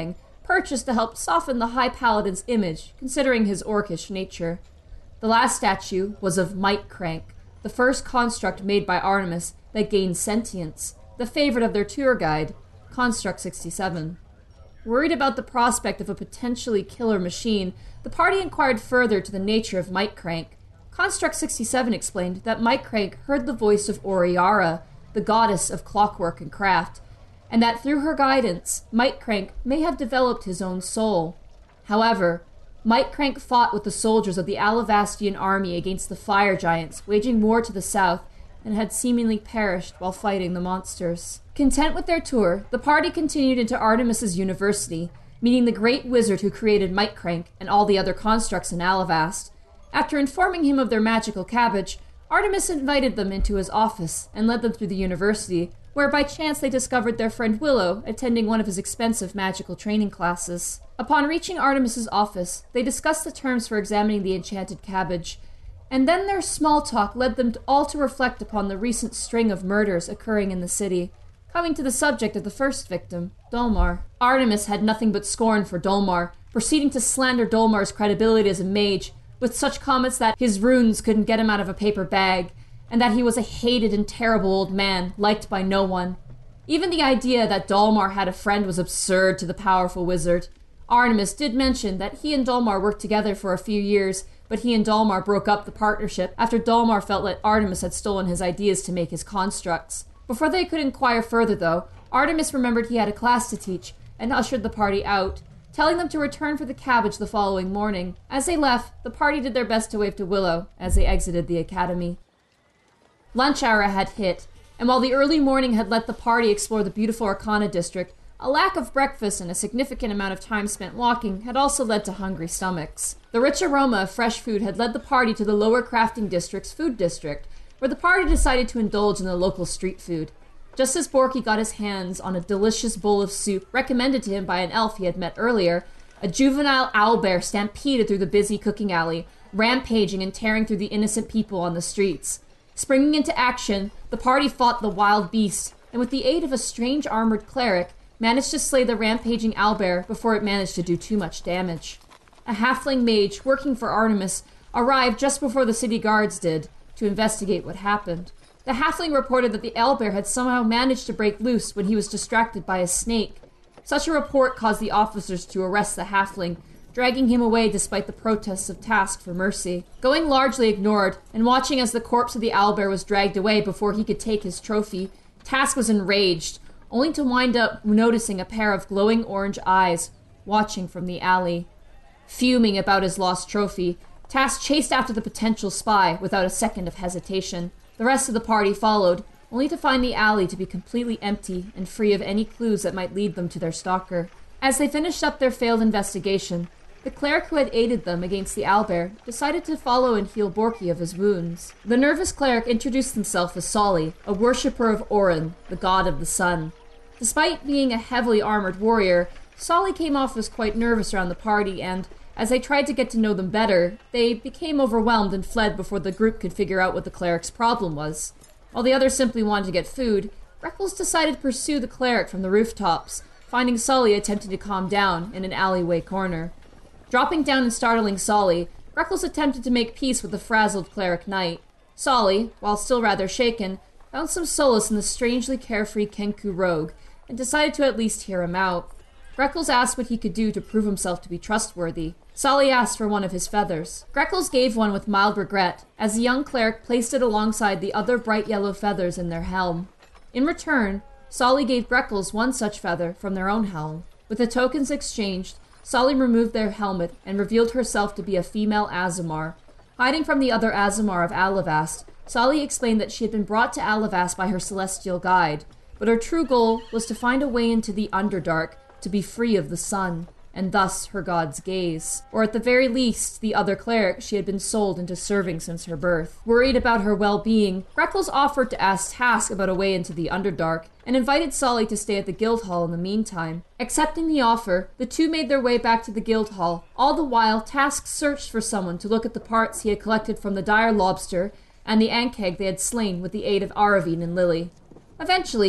purchased to help soften the High Paladin's image, considering his orcish nature. The last statue was of Mike Crank, the first construct made by Artemis that gained sentience, the favorite of their tour guide, Construct 67. Worried about the prospect of a potentially killer machine, the party inquired further to the nature of Mike Crank. Construct 67 explained that Mike Crank heard the voice of Oriara, the goddess of clockwork and craft, and that through her guidance, Mike Crank may have developed his own soul. However, Mike Crank fought with the soldiers of the Alavastian army against the fire giants, waging war to the south, and had seemingly perished while fighting the monsters. Content with their tour, the party continued into Artemis's university, meeting the great wizard who created Mike Crank and all the other constructs in Alavast. After informing him of their magical cabbage, Artemis invited them into his office and led them through the university, where by chance they discovered their friend Willow attending one of his expensive magical training classes. Upon reaching Artemis's office, they discussed the terms for examining the enchanted cabbage, and then their small talk led them all to reflect upon the recent string of murders occurring in the city, coming to the subject of the first victim, Dolmar. Artemis had nothing but scorn for Dolmar, proceeding to slander Dolmar's credibility as a mage, with such comments that his runes couldn't get him out of a paper bag, and that he was a hated and terrible old man, liked by no one. Even the idea that Dolmar had a friend was absurd to the powerful wizard. Artemis did mention that he and Dolmar worked together for a few years, but he and Dolmar broke up the partnership after Dolmar felt that Artemis had stolen his ideas to make his constructs. Before they could inquire further, though, Artemis remembered he had a class to teach and ushered the party out, telling them to return for the cabbage the following morning. As they left, the party did their best to wave to Willow as they exited the academy. Lunch hour had hit, and while the early morning had let the party explore the beautiful Arcana district, a lack of breakfast and a significant amount of time spent walking had also led to hungry stomachs. The rich aroma of fresh food had led the party to the lower crafting district's food district, where the party decided to indulge in the local street food. Just as Borky got his hands on a delicious bowl of soup recommended to him by an elf he had met earlier, a juvenile owlbear stampeded through the busy cooking alley, rampaging and tearing through the innocent people on the streets. Springing into action, the party fought the wild beast, and with the aid of a strange armored cleric, managed to slay the rampaging owlbear before it managed to do too much damage. A halfling mage working for Artemis arrived just before the city guards did to investigate what happened. The halfling reported that the owlbear had somehow managed to break loose when he was distracted by a snake. Such a report caused the officers to arrest the halfling, dragging him away despite the protests of Task for mercy. Going largely ignored, and watching as the corpse of the owlbear was dragged away before he could take his trophy, Task was enraged, only to wind up noticing a pair of glowing orange eyes watching from the alley. Fuming about his lost trophy, Task chased after the potential spy without a second of hesitation. The rest of the party followed, only to find the alley to be completely empty and free of any clues that might lead them to their stalker. As they finished up their failed investigation, the cleric who had aided them against the owlbear decided to follow and heal Borky of his wounds. The nervous cleric introduced himself as Solly, a worshipper of Orin, the god of the sun. Despite being a heavily armored warrior, Solly came off as quite nervous around the party, and as they tried to get to know them better, they became overwhelmed and fled before the group could figure out what the cleric's problem was. While the others simply wanted to get food, Freckles decided to pursue the cleric from the rooftops, finding Solly attempting to calm down in an alleyway corner. Dropping down and startling Solly, Freckles attempted to make peace with the frazzled cleric knight. Solly, while still rather shaken, found some solace in the strangely carefree Kenku rogue, and decided to at least hear him out. Freckles asked what he could do to prove himself to be trustworthy. Solly asked for one of his feathers. Freckles gave one with mild regret, as the young cleric placed it alongside the other bright yellow feathers in their helm. In return, Solly gave Freckles one such feather from their own helm. With the tokens exchanged, Solly removed their helmet and revealed herself to be a female Aasimar. Hiding from the other Aasimar of Alavast, Solly explained that she had been brought to Alavast by her celestial guide, but her true goal was to find a way into the Underdark, to be free of the sun, and thus her god's gaze. Or at the very least, the other cleric she had been sold into serving since her birth. Worried about her well-being, Freckles offered to ask Task about a way into the Underdark, and invited Solly to stay at the Guildhall in the meantime. Accepting the offer, the two made their way back to the Guildhall. All the while, Task searched for someone to look at the parts he had collected from the dire lobster and the Ankeg they had slain with the aid of Aravine and Lily. Eventually,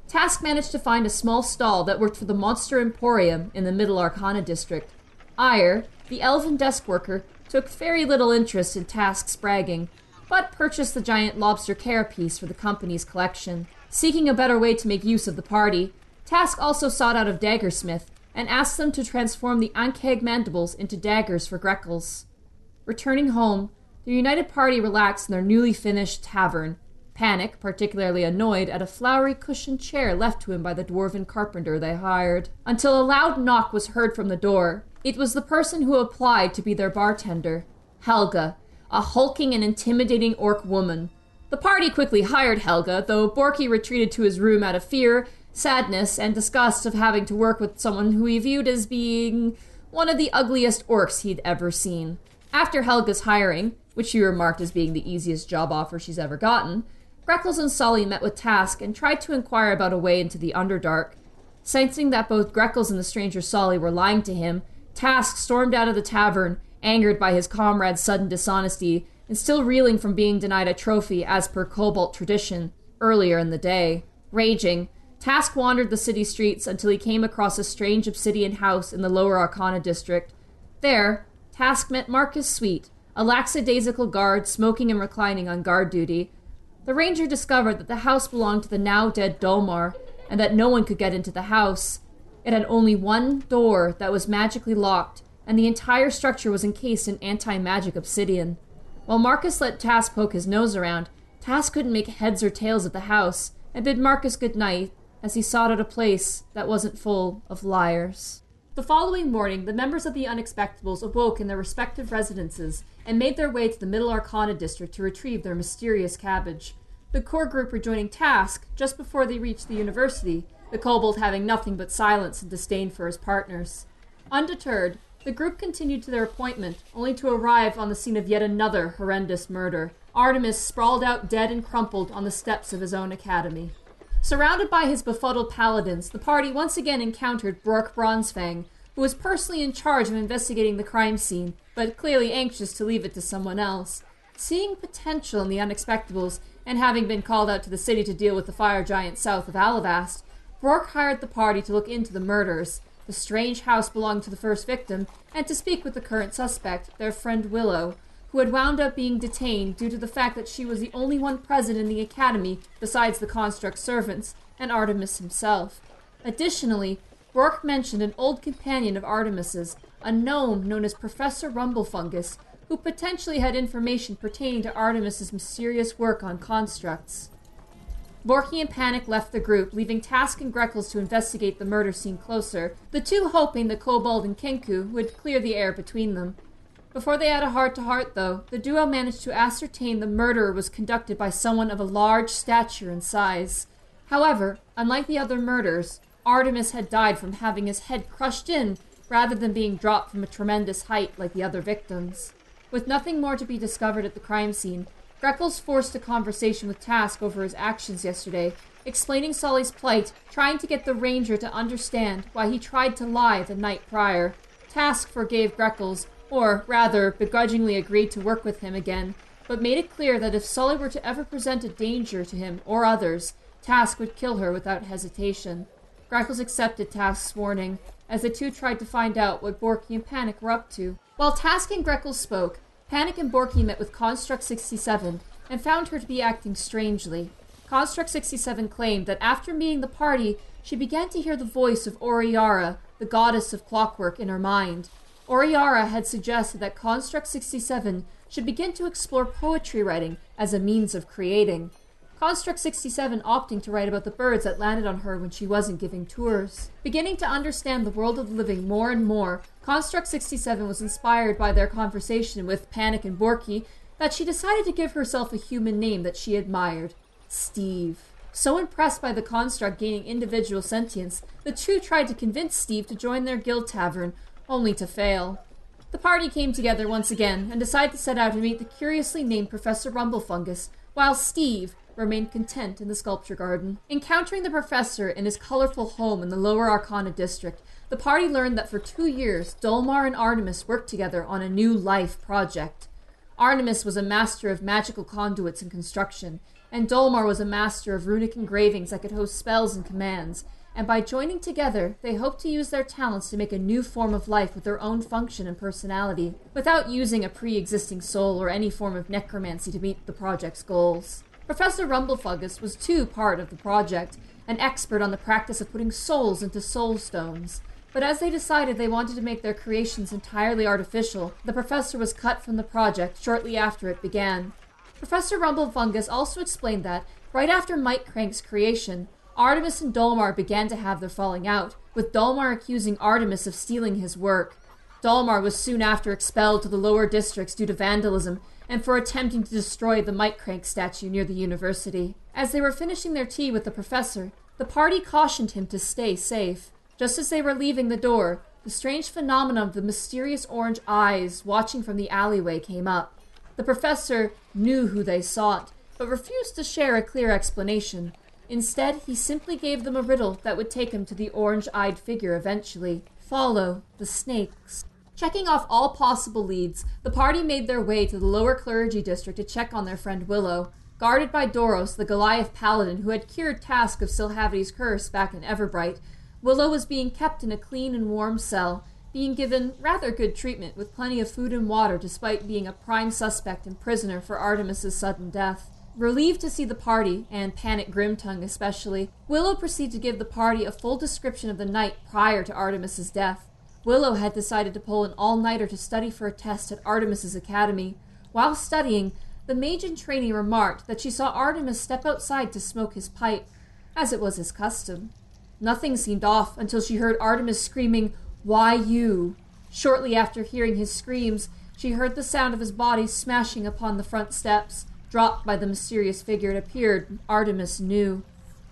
Task managed to find a small stall that worked for the Monster Emporium in the Middle Arcana district. Ire, the elven desk worker, took very little interest in Task's bragging, but purchased the giant lobster carapace for the company's collection. Seeking a better way to make use of the party, Task also sought out of Daggersmith and asked them to transform the Ankeg mandibles into daggers for Greckles. Returning home, the united party relaxed in their newly finished tavern, Panic particularly annoyed at a flowery cushioned chair left to him by the dwarven carpenter they hired, until a loud knock was heard from the door. It was the person who applied to be their bartender, Helga, a hulking and intimidating orc woman. The party quickly hired Helga, though Borky retreated to his room out of fear, sadness, and disgust of having to work with someone who he viewed as being one of the ugliest orcs he'd ever seen. After Helga's hiring, which she remarked as being the easiest job offer she's ever gotten, Greckles and Sully met with Task and tried to inquire about a way into the Underdark. Sensing that both Greckles and the stranger Sully were lying to him, Task stormed out of the tavern, angered by his comrade's sudden dishonesty, and still reeling from being denied a trophy as per Cobalt tradition earlier in the day. Raging, Task wandered the city streets until he came across a strange obsidian house in the Lower Arcana district. There, Task met Marcus Sweet, a lackadaisical guard smoking and reclining on guard duty. The ranger discovered that the house belonged to the now-dead Dolmar, and that no one could get into the house. It had only one door that was magically locked, and the entire structure was encased in anti-magic obsidian. While Marcus let Task poke his nose around, Task couldn't make heads or tails of the house, and bid Marcus good night as he sought out a place that wasn't full of liars. The following morning, the members of the Unexpectables awoke in their respective residences and made their way to the Middle Arcana district to retrieve their mysterious cabbage. The core group rejoining Task just before they reached the university, the kobold having nothing but silence and disdain for his partners. Undeterred, the group continued to their appointment, only to arrive on the scene of yet another horrendous murder. Artemis sprawled out dead and crumpled on the steps of his own academy. Surrounded by his befuddled paladins, the party once again encountered Brork Bronzefang, who was personally in charge of investigating the crime scene, but clearly anxious to leave it to someone else. Seeing potential in the Unexpectables, and having been called out to the city to deal with the fire giant south of Alavast, Brork hired the party to look into the murders, the strange house belonged to the first victim, and to speak with the current suspect, their friend Willow, who had wound up being detained due to the fact that she was the only one present in the academy besides the construct servants and Artemis himself. Additionally, Brork mentioned an old companion of Artemis's, a gnome known as Professor Rumblefungus, who potentially had information pertaining to Artemis's mysterious work on constructs. Borky and Panic left the group, leaving Task and Greckles to investigate the murder scene closer, the two hoping that Kobold and Kenku would clear the air between them. Before they had a heart-to-heart, though, the duo managed to ascertain the murder was conducted by someone of a large stature and size. However, unlike the other murders, Artemis had died from having his head crushed in rather than being dropped from a tremendous height like the other victims. With nothing more to be discovered at the crime scene, Greckles forced a conversation with Task over his actions yesterday, explaining Sully's plight, trying to get the ranger to understand why he tried to lie the night prior. Task forgave Greckles, or rather, begrudgingly agreed to work with him again, but made it clear that if Sully were to ever present a danger to him or others, Task would kill her without hesitation. Greckles accepted Task's warning, as the two tried to find out what Borky and Panic were up to. While Task and Greckles spoke, Panic and Borky met with Construct 67 and found her to be acting strangely. Construct 67 claimed that after meeting the party, she began to hear the voice of Oriara, the goddess of clockwork, in her mind. Oriara had suggested that Construct 67 should begin to explore poetry writing as a means of creating. Construct 67 opting to write about the birds that landed on her when she wasn't giving tours. Beginning to understand the world of the living more and more, Construct 67 was inspired by their conversation with Panic and Borky that she decided to give herself a human name that she admired, Steve. So impressed by the construct gaining individual sentience, the two tried to convince Steve to join their guild tavern, only to fail. The party came together once again and decided to set out to meet the curiously named Professor Rumblefungus, while Steve remained content in the sculpture garden. Encountering the professor in his colorful home in the Lower Arcana district, the party learned that for 2 years, Dolmar and Artemis worked together on a new life project. Artemis was a master of magical conduits and construction, and Dolmar was a master of runic engravings that could host spells and commands, and by joining together, they hoped to use their talents to make a new form of life with their own function and personality, without using a pre-existing soul or any form of necromancy to meet the project's goals. Professor Rumblefungus was too part of the project, an expert on the practice of putting souls into soul stones. But as they decided they wanted to make their creations entirely artificial, the professor was cut from the project shortly after it began. Professor Rumblefungus also explained that, right after Mike Crank's creation, Artemis and Dolmar began to have their falling out, with Dolmar accusing Artemis of stealing his work. Dolmar was soon after expelled to the lower districts due to vandalism and for attempting to destroy the Mike Crank statue near the university. As they were finishing their tea with the professor, the party cautioned him to stay safe. Just as they were leaving the door, the strange phenomenon of the mysterious orange eyes watching from the alleyway came up. The professor knew who they sought, but refused to share a clear explanation. Instead, he simply gave them a riddle that would take him to the orange-eyed figure eventually. Follow the snakes. Checking off all possible leads, the party made their way to the lower clergy district to check on their friend Willow, guarded by Doros, the Goliath paladin who had cured Task of Silhavity's curse back in Everbright. Willow was being kept in a clean and warm cell, being given rather good treatment with plenty of food and water despite being a prime suspect and prisoner for Artemis's sudden death. Relieved to see the party, and Panic Grimtongue especially, Willow proceeded to give the party a full description of the night prior to Artemis's death. Willow had decided to pull an all-nighter to study for a test at Artemis's academy. While studying, the mage in training remarked that she saw Artemis step outside to smoke his pipe, as it was his custom. Nothing seemed off until she heard Artemis screaming, "Why you?" Shortly after hearing his screams, she heard the sound of his body smashing upon the front steps. Dropped by the mysterious figure, it appeared Artemis knew.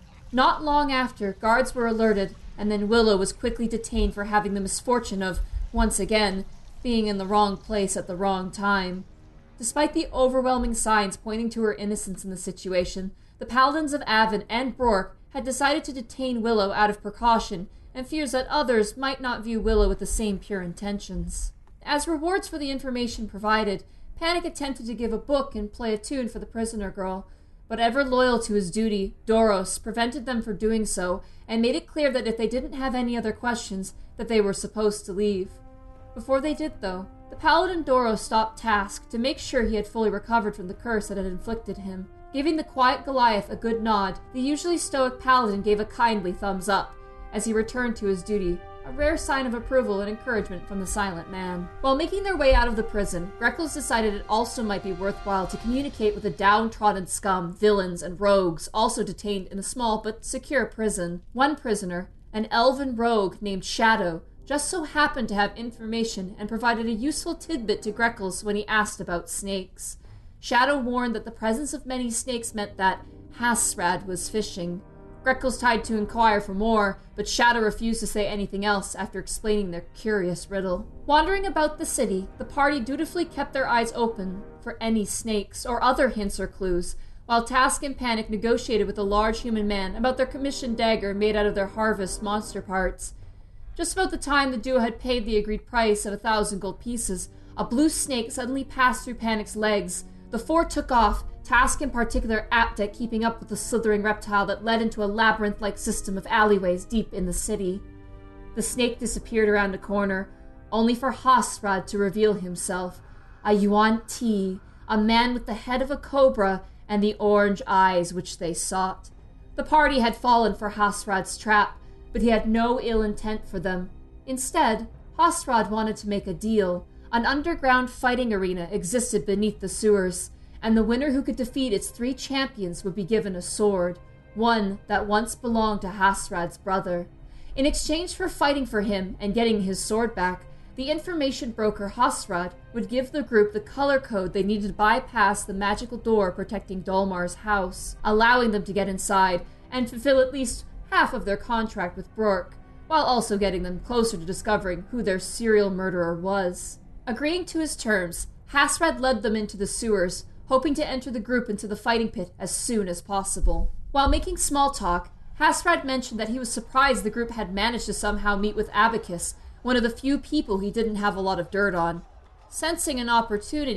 Not long after, guards were alerted, and then Willow was quickly detained for having the misfortune of, once again, being in the wrong place at the wrong time. Despite the overwhelming signs pointing to her innocence in the situation, the Paladins of Avon and Brork had decided to detain Willow out of precaution and fears that others might not view Willow with the same pure intentions. As rewards for the information provided, Panic attempted to give a book and play a tune for the prisoner girl, but ever loyal to his duty, Doros prevented them from doing so and made it clear that if they didn't have any other questions, that they were supposed to leave. Before they did, though, the Paladin Doros stopped Task to make sure he had fully recovered from the curse that had inflicted him. Giving the quiet Goliath a good nod, the usually stoic Paladin gave a kindly thumbs up as he returned to his duty, a rare sign of approval and encouragement from the silent man. While making their way out of the prison, Greckles decided it also might be worthwhile to communicate with the downtrodden scum, villains, and rogues also detained in a small but secure prison. One prisoner, an elven rogue named Shadow, just so happened to have information and provided a useful tidbit to Greckles when he asked about snakes. Shadow warned that the presence of many snakes meant that Hasrad was fishing. Greckles tried to inquire for more, but Shadow refused to say anything else after explaining their curious riddle. Wandering about the city, the party dutifully kept their eyes open for any snakes or other hints or clues, while Task and Panic negotiated with a large human man about their commissioned dagger made out of their harvest monster parts. Just about the time the duo had paid the agreed price of 1,000 gold pieces, a blue snake suddenly passed through Panic's legs. The four took off, Task in particular apt at keeping up with the slithering reptile that led into a labyrinth-like system of alleyways deep in the city. The snake disappeared around a corner, only for Hasrad to reveal himself, a Yuan Ti, a man with the head of a cobra and the orange eyes which they sought. The party had fallen for Hasrad's trap, but he had no ill intent for them. Instead, Hasrad wanted to make a deal. An underground fighting arena existed beneath the sewers, and the winner who could defeat its 3 champions would be given a sword, one that once belonged to Hasrad's brother. In exchange for fighting for him and getting his sword back, the information broker Hasrad would give the group the color code they needed to bypass the magical door protecting Dolmar's house, allowing them to get inside and fulfill at least half of their contract with Brork, while also getting them closer to discovering who their serial murderer was. Agreeing to his terms, Hasrad led them into the sewers, hoping to enter the group into the fighting pit as soon as possible. While making small talk, Hasrad mentioned that he was surprised the group had managed to somehow meet with Abacus, one of the few people he didn't have a lot of dirt on. Sensing an opportunity,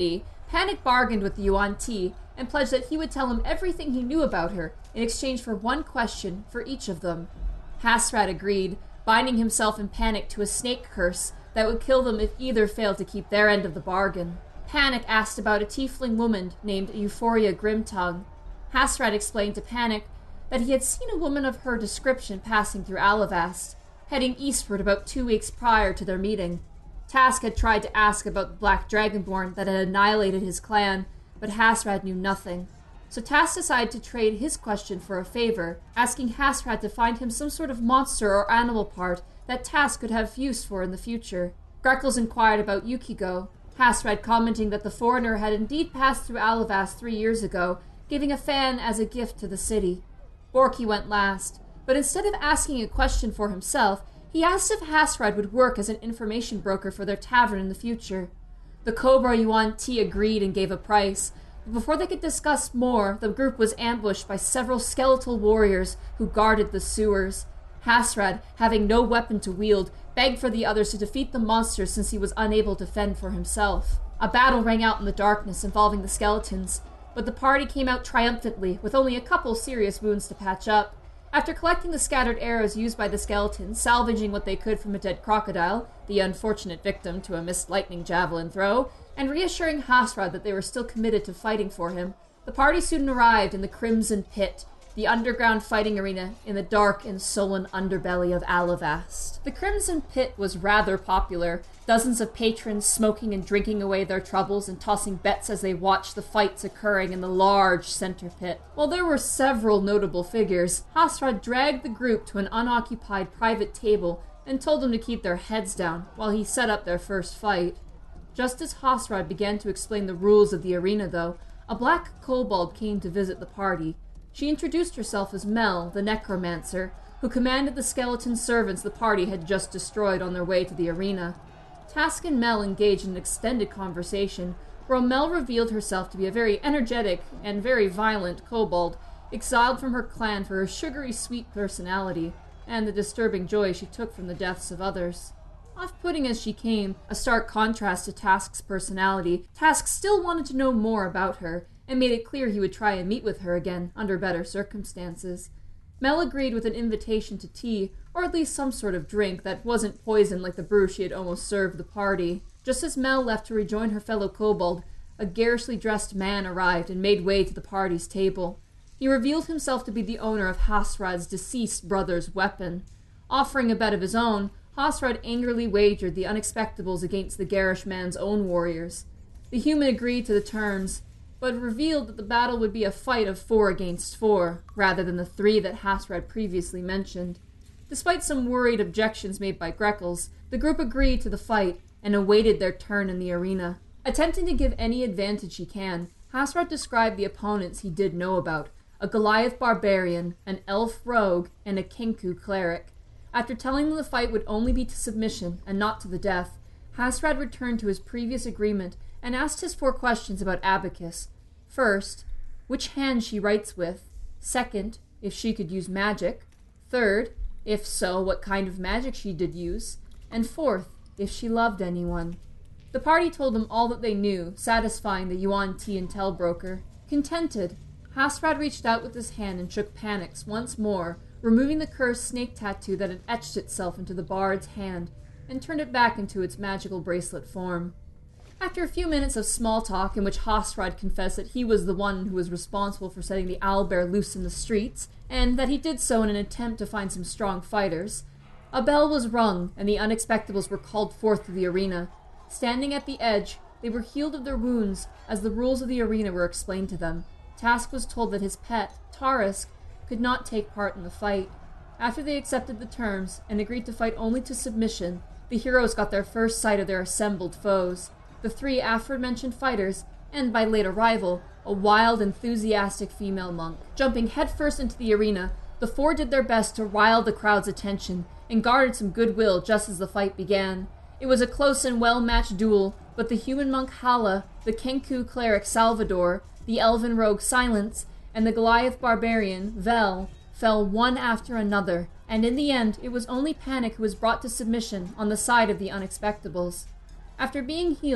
Panic bargained with the Yuan Ti and pledged that he would tell him everything he knew about her in exchange for one question for each of them. Hasrat agreed, binding himself in Panic to a snake curse that would kill them if either failed to keep their end of the bargain. Panic asked about a tiefling woman named Euphoria Grimtongue. Hasrat explained to Panic that he had seen a woman of her description passing through Alavast, heading eastward about 2 weeks prior to their meeting. Task had tried to ask about the Black Dragonborn that had annihilated his clan, but Hasrat knew nothing. So Task decided to trade his question for a favor, asking Hasrat to find him some sort of monster or animal part that Task could have use for in the future. Greckles inquired about Yukigo, Hasrat commenting that the foreigner had indeed passed through Alavast 3 years ago, giving a fan as a gift to the city. Borky went last, but instead of asking a question for himself, he asked if Hasrat would work as an information broker for their tavern in the future. The Cobra Yuan Ti agreed and gave a price, but before they could discuss more, the group was ambushed by several skeletal warriors who guarded the sewers. Hasrat, having no weapon to wield, begged for the others to defeat the monsters since he was unable to fend for himself. A battle rang out in the darkness involving the skeletons, but the party came out triumphantly with only a couple serious wounds to patch up. After collecting the scattered arrows used by the skeletons, salvaging what they could from a dead crocodile, the unfortunate victim to a missed lightning javelin throw, and reassuring Hasrat that they were still committed to fighting for him, the party soon arrived in the Crimson Pit, the underground fighting arena in the dark and sullen underbelly of Alavast. The Crimson Pit was rather popular, dozens of patrons smoking and drinking away their troubles and tossing bets as they watched the fights occurring in the large center pit. While there were several notable figures, Hasrat dragged the group to an unoccupied private table and told them to keep their heads down while he set up their first fight. Just as Hasrat began to explain the rules of the arena, though, a black kobold came to visit the party. She introduced herself as Mel, the necromancer, who commanded the skeleton servants the party had just destroyed on their way to the arena. Task and Mel engaged in an extended conversation, where Mel revealed herself to be a very energetic and very violent kobold, exiled from her clan for her sugary sweet personality, and the disturbing joy she took from the deaths of others. Off-putting as she came, a stark contrast to Task's personality, Task still wanted to know more about her, and made it clear he would try and meet with her again under better circumstances. Mel agreed with an invitation to tea, or at least some sort of drink that wasn't poison like the brew she had almost served the party. Just as Mel left to rejoin her fellow kobold, a garishly dressed man arrived and made way to the party's table. He revealed himself to be the owner of Hasrat's deceased brother's weapon. Offering a bet of his own, Hasrat angrily wagered the unexpectables against the garish man's own warriors. The human agreed to the terms, but revealed that the battle would be a fight of 4 against 4, rather than the 3 that Hasrat previously mentioned. Despite some worried objections made by Greckles, the group agreed to the fight and awaited their turn in the arena. Attempting to give any advantage he can, Hasrat described the opponents he did know about, a Goliath barbarian, an elf rogue, and a Kenku cleric. After telling them the fight would only be to submission and not to the death, Hasrat returned to his previous agreement and asked his 4 questions about Abacus. First, which hand she writes with. Second, if she could use magic. Third, if so, what kind of magic she did use. And fourth, if she loved anyone. The party told him all that they knew, satisfying the Yuan Ti intel broker. Contented, Hasrat reached out with his hand and shook Panic's once more, removing the cursed snake tattoo that had etched itself into the bard's hand, and turned it back into its magical bracelet form. After a few minutes of small talk in which Hasrat confessed that he was the one who was responsible for setting the owlbear loose in the streets, and that he did so in an attempt to find some strong fighters, a bell was rung and the unexpectables were called forth to the arena. Standing at the edge, they were healed of their wounds as the rules of the arena were explained to them. Task was told that his pet, Tarisk, could not take part in the fight. After they accepted the terms and agreed to fight only to submission, the heroes got their first sight of their assembled foes. The 3 aforementioned fighters, and by late arrival, a wild, enthusiastic female monk. Jumping headfirst into the arena, the 4 did their best to rile the crowd's attention and garnered some goodwill just as the fight began. It was a close and well-matched duel, but the human monk Hala, the Kenku cleric Salvador, the elven rogue Silence, and the Goliath barbarian Vel fell one after another, and in the end it was only Panic who was brought to submission on the side of the unexpectables. After being healed,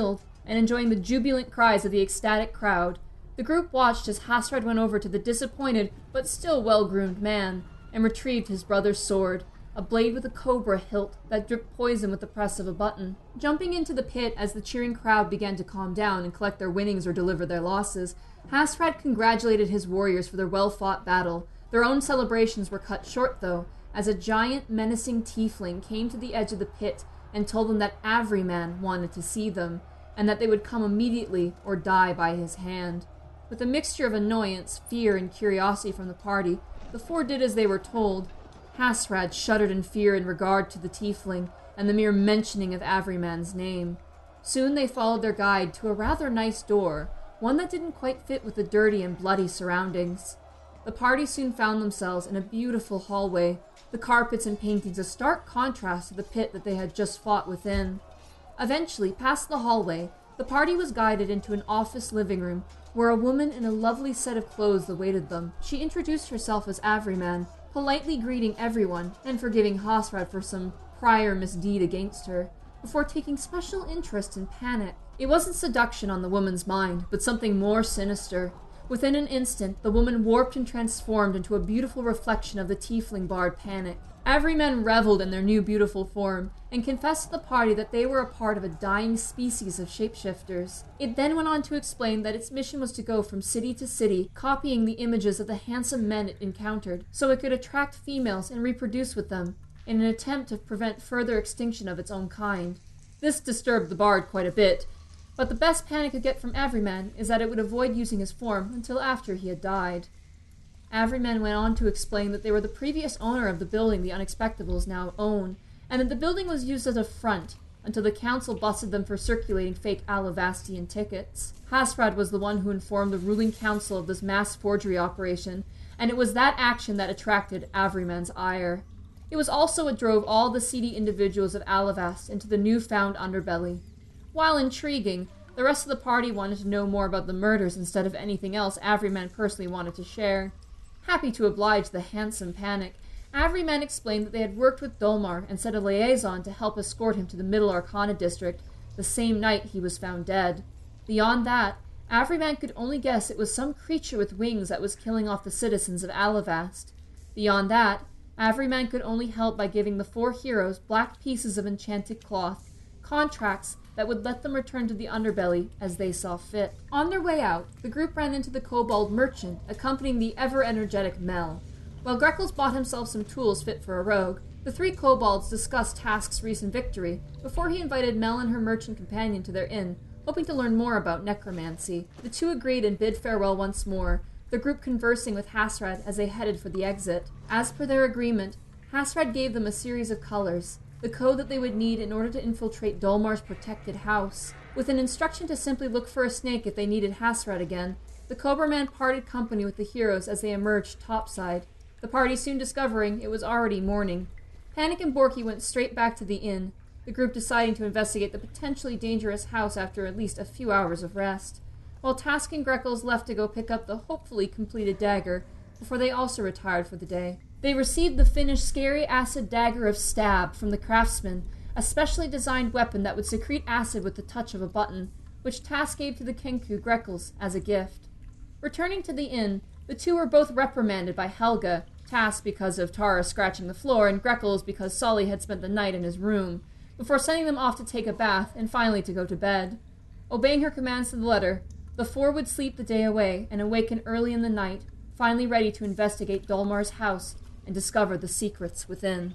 and enjoying the jubilant cries of the ecstatic crowd, the group watched as Hasred went over to the disappointed but still well-groomed man and retrieved his brother's sword, a blade with a cobra hilt that dripped poison with the press of a button. Jumping into the pit as the cheering crowd began to calm down and collect their winnings or deliver their losses, Hasred congratulated his warriors for their well-fought battle. Their own celebrations were cut short, though, as a giant, menacing tiefling came to the edge of the pit and told them that Averyman wanted to see them, and that they would come immediately or die by his hand. With a mixture of annoyance, fear, and curiosity from the party, the four did as they were told. Hasred shuddered in fear in regard to the tiefling and the mere mentioning of Averyman's name. Soon they followed their guide to a rather nice door, one that didn't quite fit with the dirty and bloody surroundings. The party soon found themselves in a beautiful hallway, the carpets and paintings a stark contrast to the pit that they had just fought within. Eventually, past the hallway, the party was guided into an office living room where a woman in a lovely set of clothes awaited them. She introduced herself as Averyman, politely greeting everyone and forgiving Hasred for some prior misdeed against her, before taking special interest in Panic. It wasn't seduction on the woman's mind, but something more sinister. Within an instant, the woman warped and transformed into a beautiful reflection of the tiefling bard Panic. Averyman reveled in their new beautiful form, and confessed to the party that they were a part of a dying species of shapeshifters. It then went on to explain that its mission was to go from city to city, copying the images of the handsome men it encountered, so it could attract females and reproduce with them, in an attempt to prevent further extinction of its own kind. This disturbed the bard quite a bit, but the best Panic could get from Averyman is that it would avoid using his form until after he had died. Averyman went on to explain that they were the previous owner of the building the Unexpectables now own, and that the building was used as a front until the council busted them for circulating fake Alavastian tickets. Hasred was the one who informed the ruling council of this mass forgery operation, and it was that action that attracted Averyman's ire. It was also what drove all the seedy individuals of Alavast into the newfound underbelly. While intriguing, the rest of the party wanted to know more about the murders instead of anything else Averyman personally wanted to share. Happy to oblige the handsome Panic, Averyman explained that they had worked with Dolmar and set a liaison to help escort him to the Middle Arcana district the same night he was found dead. Beyond that, Averyman could only guess it was some creature with wings that was killing off the citizens of Alavast. Beyond that, Averyman could only help by giving the four heroes black pieces of enchanted cloth, contracts that would let them return to the underbelly as they saw fit. On their way out, the group ran into the kobold merchant, accompanying the ever-energetic Mel. While Greckles bought himself some tools fit for a rogue, the three kobolds discussed Task's recent victory before he invited Mel and her merchant companion to their inn, hoping to learn more about necromancy. The two agreed and bid farewell once more, the group conversing with Hasred as they headed for the exit. As per their agreement, Hasred gave them a series of colors, the code that they would need in order to infiltrate Dolmar's protected house. With an instruction to simply look for a snake if they needed Hasred again, the Cobra Man parted company with the heroes as they emerged topside, the party soon discovering it was already morning. Panic and Borky went straight back to the inn, the group deciding to investigate the potentially dangerous house after at least a few hours of rest, while Task and Greckles left to go pick up the hopefully completed dagger before they also retired for the day. They received the finished Scary Acid Dagger of Stab from the craftsman, a specially designed weapon that would secrete acid with the touch of a button, which Task gave to the Kenku Greckles as a gift. Returning to the inn, the two were both reprimanded by Helga, Task because of Tara scratching the floor and Greckles because Sully had spent the night in his room, before sending them off to take a bath and finally to go to bed. Obeying her commands to the letter, the four would sleep the day away and awaken early in the night, finally ready to investigate Dolmar's house and discover the secrets within.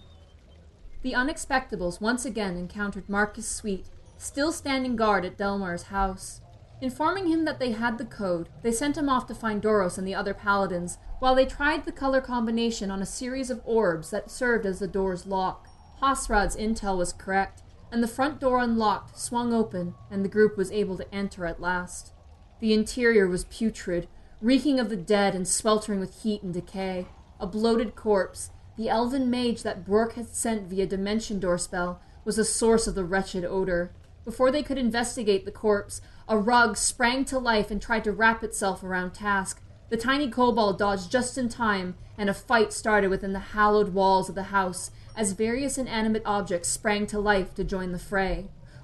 The Unexpectables once again encountered Marcus Sweet, still standing guard at Dolmar's house. Informing him that they had the code, they sent him off to find Doros and the other paladins, while they tried the color combination on a series of orbs that served as the door's lock. Hasred's intel was correct, and the front door unlocked, swung open, and the group was able to enter at last. The interior was putrid, reeking of the dead and sweltering with heat and decay. A bloated corpse, the elven mage that Brork had sent via Dimension Door spell, was the source of the wretched odor. Before they could investigate the corpse, a rug sprang to life and tried to wrap itself around Task. The tiny kobold dodged just in time, and a fight started within the hallowed walls of the house as various inanimate objects sprang to life to join the fray.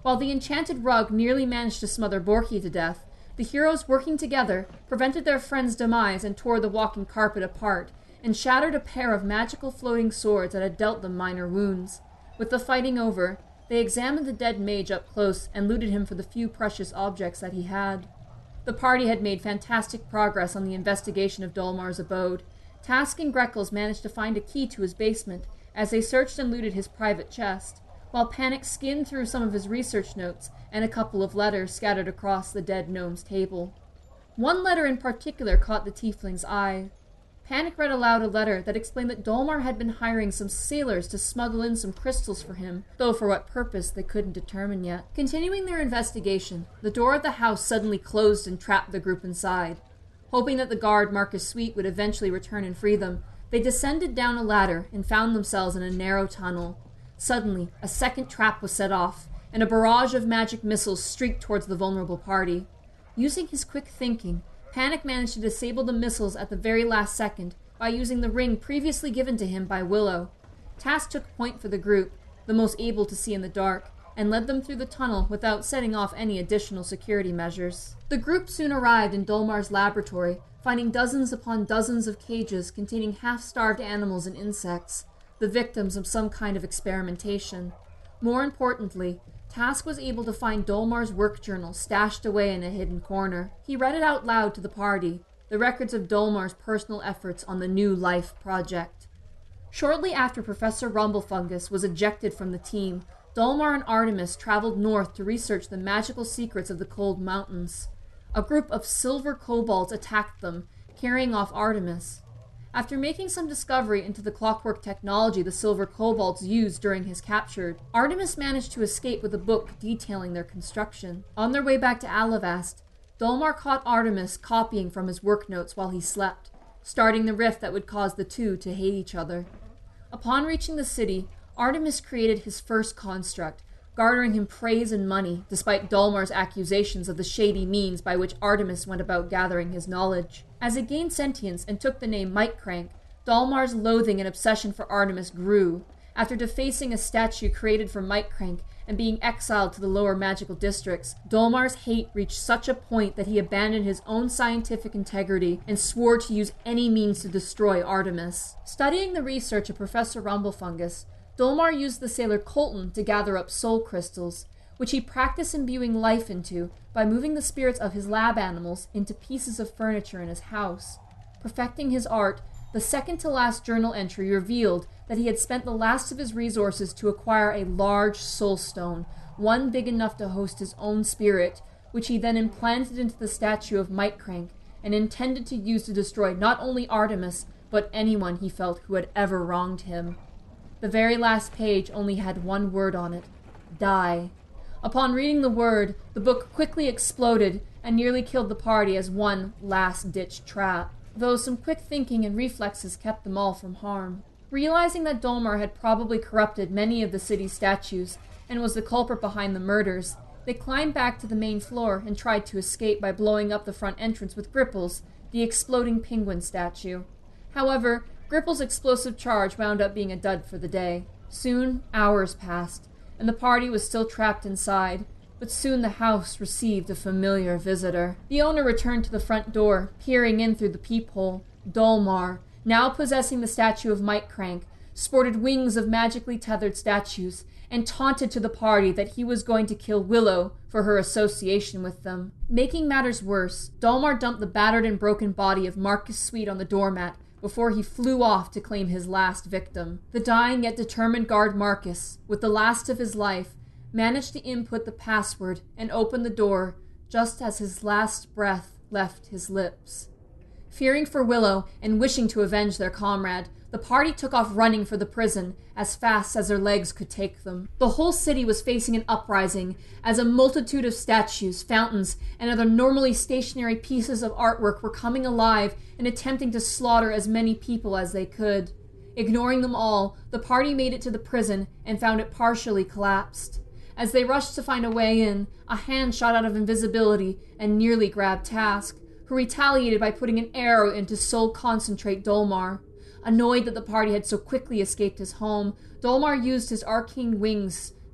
While the enchanted rug nearly managed to smother Borki to death, the heroes working together prevented their friend's demise and tore the walking carpet apart, and shattered a pair of magical floating swords that had dealt them minor wounds. With the fighting over, they examined the dead mage up close and looted him for the few precious objects that he had. The party had made fantastic progress on the investigation of Dolmar's abode. Task and Greckles managed to find a key to his basement as they searched and looted his private chest, while Panic skimmed through some of his research notes and a couple of letters scattered across the dead gnome's table. One letter in particular caught the tiefling's eye. Panic read aloud a letter that explained that Dolmar had been hiring some sailors to smuggle in some crystals for him, though for what purpose they couldn't determine yet. Continuing their investigation, the door of the house suddenly closed and trapped the group inside. Hoping that the guard Marcus Sweet would eventually return and free them, they descended down a ladder and found themselves in a narrow tunnel. Suddenly, a second trap was set off, and a barrage of magic missiles streaked towards the vulnerable party. Using his quick thinking, Panic managed to disable the missiles at the very last second by using the ring previously given to him by Willow. Task took point for the group, the most able to see in the dark, and led them through the tunnel without setting off any additional security measures. The group soon arrived in Dolmar's laboratory, finding dozens upon dozens of cages containing half-starved animals and insects, the victims of some kind of experimentation. More importantly, Task was able to find Dolmar's work journal stashed away in a hidden corner. He read it out loud to the party, the records of Dolmar's personal efforts on the New Life project. Shortly after Professor Rumblefungus was ejected from the team, Dolmar and Artemis traveled north to research the magical secrets of the Cold Mountains. A group of silver kobolds attacked them, carrying off Artemis. After making some discovery into the clockwork technology the silver kobolds used during his capture, Artemis managed to escape with a book detailing their construction. On their way back to Alavast, Dolmar caught Artemis copying from his work notes while he slept, starting the rift that would cause the two to hate each other. Upon reaching the city, Artemis created his first construct, garnering him praise and money, despite Dolmar's accusations of the shady means by which Artemis went about gathering his knowledge. As it gained sentience and took the name Mightcrank, Dolmar's loathing and obsession for Artemis grew. After defacing a statue created for Mightcrank and being exiled to the lower magical districts, Dolmar's hate reached such a point that he abandoned his own scientific integrity and swore to use any means to destroy Artemis. Studying the research of Professor Rumblefungus, Dolmar used the sailor Colton to gather up soul crystals, which he practiced imbuing life into by moving the spirits of his lab animals into pieces of furniture in his house. Perfecting his art, the second-to-last journal entry revealed that he had spent the last of his resources to acquire a large soul stone, one big enough to host his own spirit, which he then implanted into the statue of Mightcrank and intended to use to destroy not only Artemis, but anyone he felt who had ever wronged him. The very last page only had one word on it: die. Upon reading the word, the book quickly exploded and nearly killed the party as one last-ditch trap, though some quick thinking and reflexes kept them all from harm. Realizing that Dolmar had probably corrupted many of the city's statues and was the culprit behind the murders, they climbed back to the main floor and tried to escape by blowing up the front entrance with Gripples, the exploding penguin statue. However, Gripple's explosive charge wound up being a dud for the day. Soon, hours passed, and the party was still trapped inside, but soon the house received a familiar visitor. The owner returned to the front door, peering in through the peephole. Dolmar, now possessing the statue of Mightcrank, sported wings of magically tethered statues, and taunted to the party that he was going to kill Willow for her association with them. Making matters worse, Dolmar dumped the battered and broken body of Marcus Sweet on the doormat before he flew off to claim his last victim. The dying yet determined guard Marcus, with the last of his life, managed to input the password and open the door just as his last breath left his lips. Fearing for Willow and wishing to avenge their comrade, the party took off running for the prison as fast as their legs could take them. The whole city was facing an uprising as a multitude of statues, fountains, and other normally stationary pieces of artwork were coming alive and attempting to slaughter as many people as they could. Ignoring them all, the party made it to the prison and found it partially collapsed. As they rushed to find a way in, a hand shot out of invisibility and nearly grabbed Task, who retaliated by putting an arrow into Soul Concentrate Dolmar. Annoyed that the party had so quickly escaped his home, Dolmar used his arcane wings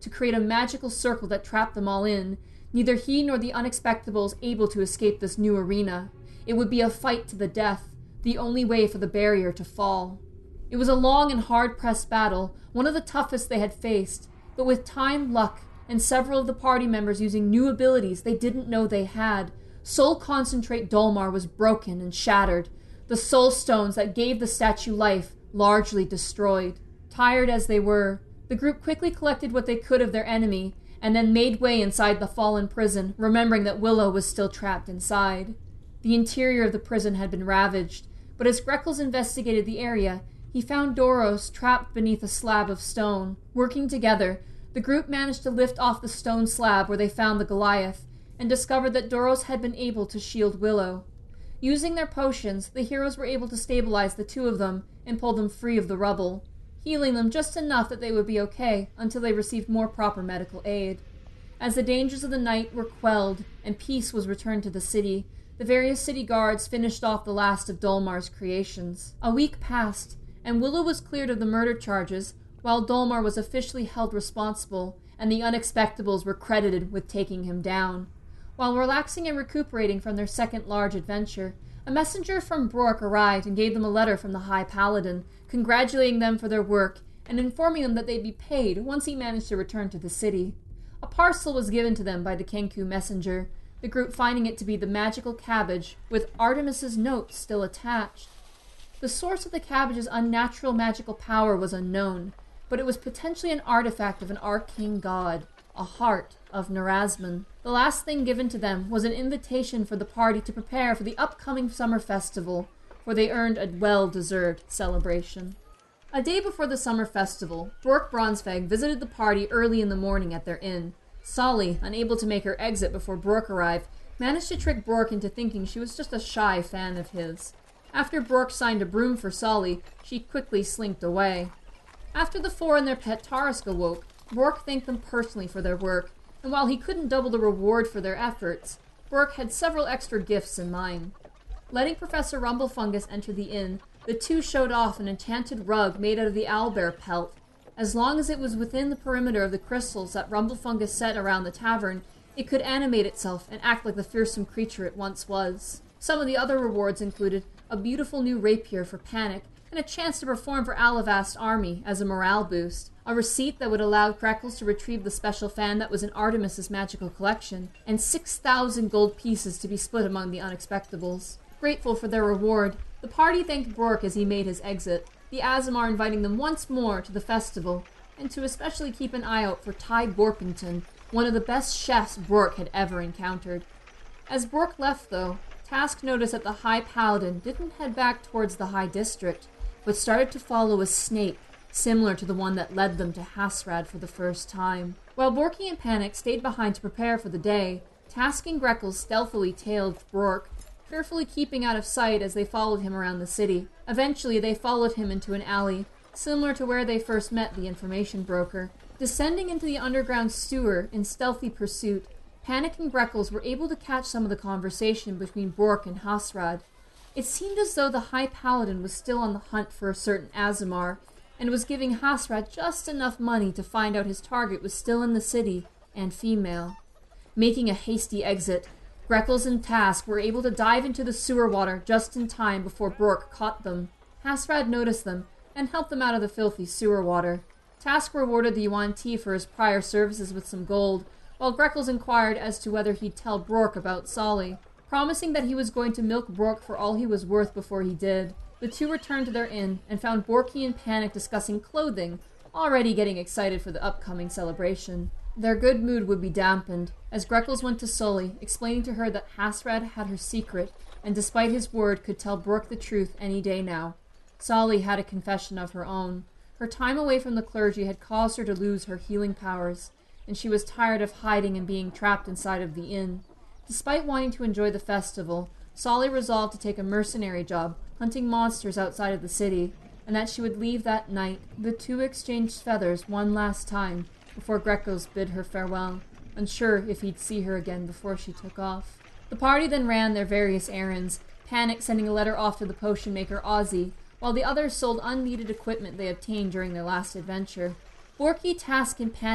to create a magical circle that trapped them all in, neither he nor the Unexpectables able to escape this new arena. It would be a fight to the death, the only way for the barrier to fall. It was a long and hard-pressed battle, one of the toughest they had faced, but with time, luck, and several of the party members using new abilities they didn't know they had, Soul Concentrate Dolmar was broken and shattered, the soul stones that gave the statue life largely destroyed. Tired as they were, the group quickly collected what they could of their enemy, and then made way inside the fallen prison, remembering that Willow was still trapped inside. The interior of the prison had been ravaged, but as Greckles investigated the area, he found Doros trapped beneath a slab of stone. Working together, the group managed to lift off the stone slab where they found the Goliath, and discovered that Doros had been able to shield Willow. Using their potions, the heroes were able to stabilize the two of them and pull them free of the rubble, healing them just enough that they would be okay until they received more proper medical aid. As the dangers of the night were quelled and peace was returned to the city, the various city guards finished off the last of Dolmar's creations. A week passed, and Willow was cleared of the murder charges, while Dolmar was officially held responsible, and the Unexpectables were credited with taking him down. While relaxing and recuperating from their second large adventure, a messenger from Brork arrived and gave them a letter from the High Paladin, congratulating them for their work and informing them that they'd be paid once he managed to return to the city. A parcel was given to them by the Kenku messenger, the group finding it to be the magical cabbage, with Artemis's note still attached. The source of the cabbage's unnatural magical power was unknown, but it was potentially an artifact of an arcane god, a heart of Nerazman. The last thing given to them was an invitation for the party to prepare for the upcoming summer festival, where they earned a well-deserved celebration. A day before the summer festival, Brork Bronsveg visited the party early in the morning at their inn. Solly, unable to make her exit before Brork arrived, managed to trick Brork into thinking she was just a shy fan of his. After Brork signed a broom for Solly, she quickly slinked away. After the four and their pet Tarisk awoke, Brork thanked them personally for their work, and while he couldn't double the reward for their efforts, Brork had several extra gifts in mind. Letting Professor Rumblefungus enter the inn, the two showed off an enchanted rug made out of the owlbear pelt. As long as it was within the perimeter of the crystals that Rumblefungus set around the tavern, it could animate itself and act like the fearsome creature it once was. Some of the other rewards included a beautiful new rapier for Panic, and a chance to perform for Alavast's army as a morale boost, a receipt that would allow Greckles to retrieve the special fan that was in Artemis's magical collection, and 6,000 gold pieces to be split among the Unexpectables. Grateful for their reward, the party thanked Brork as he made his exit, the Aasimar inviting them once more to the festival, and to especially keep an eye out for Ty Borpington, one of the best chefs Brork had ever encountered. As Brork left, though, Task noticed that the High Paladin didn't head back towards the High District, but started to follow a snake, similar to the one that led them to Hasrad for the first time. While Borky and Panic stayed behind to prepare for the day, Task and Greckles stealthily tailed Brork, carefully keeping out of sight as they followed him around the city. Eventually, they followed him into an alley, similar to where they first met the information broker. Descending into the underground sewer in stealthy pursuit, Panic and Greckles were able to catch some of the conversation between Brork and Hasrad. It seemed as though the High Paladin was still on the hunt for a certain Aasimar, and was giving Hasrad just enough money to find out his target was still in the city, and female. Making a hasty exit, Greckles and Task were able to dive into the sewer water just in time before Brork caught them. Hasrad noticed them, and helped them out of the filthy sewer water. Task rewarded the Yuan Ti for his prior services with some gold, while Greckles inquired as to whether he'd tell Brork about Solly. Promising that he was going to milk Brork for all he was worth before he did, the two returned to their inn and found Borky and Panic discussing clothing, already getting excited for the upcoming celebration. Their good mood would be dampened, as Greckles went to Sully, explaining to her that Hasrad had her secret, and despite his word could tell Brork the truth any day now. Solly had a confession of her own. Her time away from the clergy had caused her to lose her healing powers, and she was tired of hiding and being trapped inside of the inn. Despite wanting to enjoy the festival, Solly resolved to take a mercenary job, hunting monsters outside of the city, and that she would leave that night. The two exchanged feathers one last time before Greckles bid her farewell, unsure if he'd see her again before she took off. The party then ran their various errands, Panic sending a letter off to the potion maker Ozzy, while the others sold unneeded equipment they obtained during their last adventure. Borky, Task, and Panic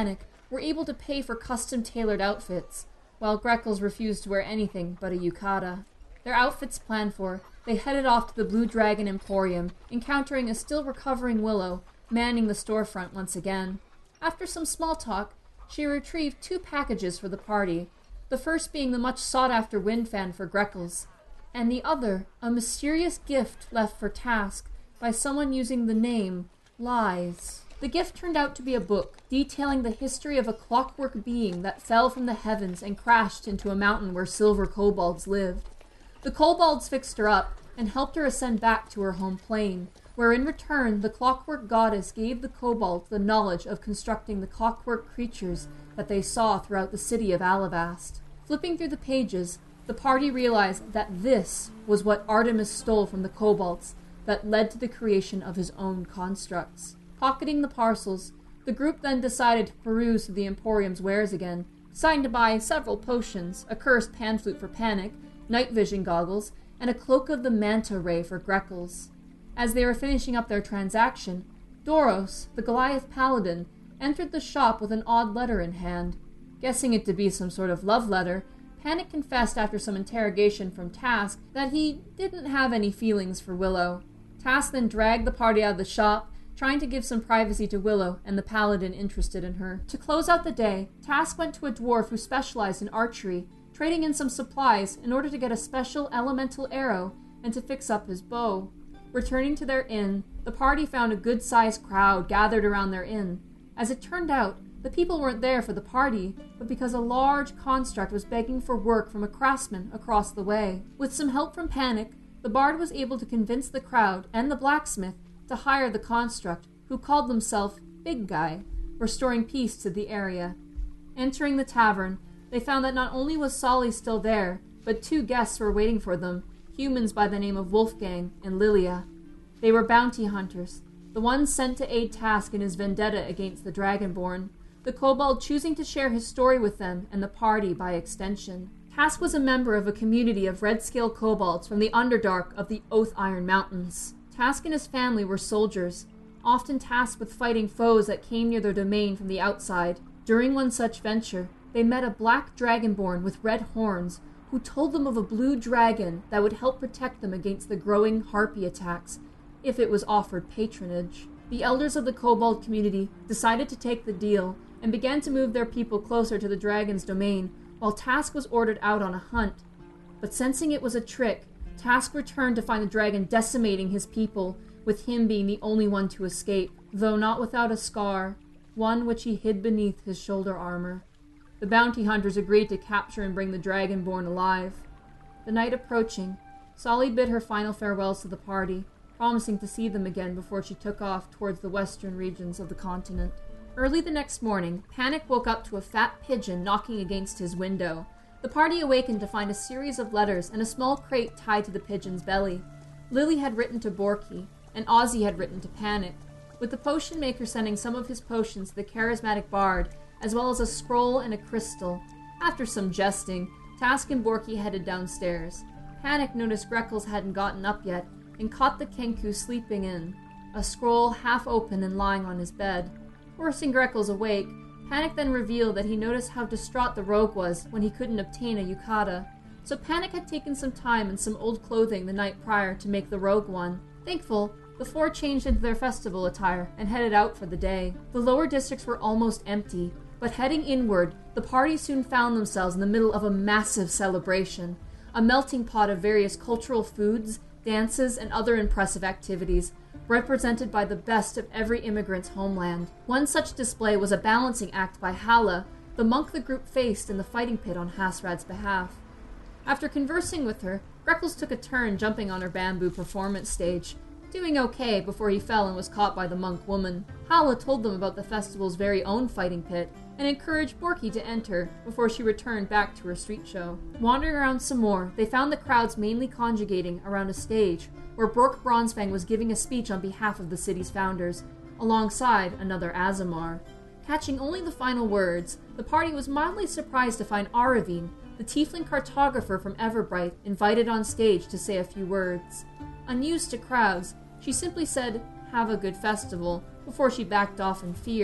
were able to pay for custom-tailored outfits, while Greckles refused to wear anything but a yukata. Their outfits planned for, they headed off to the Blue Dragon Emporium, encountering a still-recovering Willow, manning the storefront once again. After some small talk, she retrieved 2 packages for the party, the first being the much-sought-after wind fan for Greckles, and the other a mysterious gift left for Task by someone using the name Lies. The gift turned out to be a book detailing the history of a clockwork being that fell from the heavens and crashed into a mountain where silver kobolds lived. The kobolds fixed her up and helped her ascend back to her home plane, where in return the clockwork goddess gave the kobolds the knowledge of constructing the clockwork creatures that they saw throughout the city of Alavast. Flipping through the pages, the party realized that this was what Artemis stole from the kobolds that led to the creation of his own constructs. Pocketing the parcels, the group then decided to peruse through the Emporium's wares again, deciding to buy several potions, a cursed pan flute for Panic, night vision goggles, and a cloak of the manta ray for Greckles. As they were finishing up their transaction, Doros, the Goliath paladin, entered the shop with an odd letter in hand. Guessing it to be some sort of love letter, Panic confessed after some interrogation from Task that he didn't have any feelings for Willow. Task then dragged the party out of the shop, trying to give some privacy to Willow and the paladin interested in her. To close out the day, Task went to a dwarf who specialized in archery, trading in some supplies in order to get a special elemental arrow and to fix up his bow. Returning to their inn, the party found a good-sized crowd gathered around their inn. As it turned out, the people weren't there for the party, but because a large construct was begging for work from a craftsman across the way. With some help from Panic, the bard was able to convince the crowd and the blacksmith to hire the construct, who called themselves Big Guy, restoring peace to the area. Entering the tavern, they found that not only was Solly still there, but 2 guests were waiting for them, humans by the name of Wolfgang and Lilia. They were bounty hunters, the ones sent to aid Task in his vendetta against the Dragonborn, the kobold choosing to share his story with them and the party by extension. Task was a member of a community of red-scale kobolds from the Underdark of the Oath Iron Mountains. Task and his family were soldiers, often tasked with fighting foes that came near their domain from the outside. During one such venture, they met a black dragonborn with red horns who told them of a blue dragon that would help protect them against the growing harpy attacks if it was offered patronage. The elders of the kobold community decided to take the deal and began to move their people closer to the dragon's domain, while Task was ordered out on a hunt. But sensing it was a trick, Task returned to find the dragon decimating his people, with him being the only one to escape, though not without a scar, one which he hid beneath his shoulder armor. The bounty hunters agreed to capture and bring the Dragonborn alive. The night approaching, Solly bid her final farewells to the party, promising to see them again before she took off towards the western regions of the continent. Early the next morning, Panic woke up to a fat pigeon knocking against his window. The party awakened to find a series of letters and a small crate tied to the pigeon's belly. Lily had written to Borky, and Ozzy had written to Panic, with the potion maker sending some of his potions to the charismatic bard, as well as a scroll and a crystal. After some jesting, Task and Borky headed downstairs. Panic noticed Greckles hadn't gotten up yet, and caught the Kenku sleeping in, a scroll half open and lying on his bed. Forcing Greckles awake, Panic then revealed that he noticed how distraught the rogue was when he couldn't obtain a yukata, so Panic had taken some time and some old clothing the night prior to make the rogue one. Thankful, the 4 changed into their festival attire and headed out for the day. The lower districts were almost empty, but heading inward, the party soon found themselves in the middle of a massive celebration, a melting pot of various cultural foods, dances, and other impressive activities, represented by the best of every immigrant's homeland. One such display was a balancing act by Hala, the monk the group faced in the fighting pit on Hasrad's behalf. After conversing with her, Greckles took a turn jumping on her bamboo performance stage, doing okay before he fell and was caught by the monk woman. Hala told them about the festival's very own fighting pit, and encouraged Borky to enter before she returned back to her street show. Wandering around some more, they found the crowds mainly conjugating around a stage where Brooke Bronzefang was giving a speech on behalf of the city's founders, alongside another Azamar. Catching only the final words, the party was mildly surprised to find Aravine, the tiefling cartographer from Everbright, invited on stage to say a few words. Unused to crowds, she simply said, "Have a good festival," before she backed off in fear.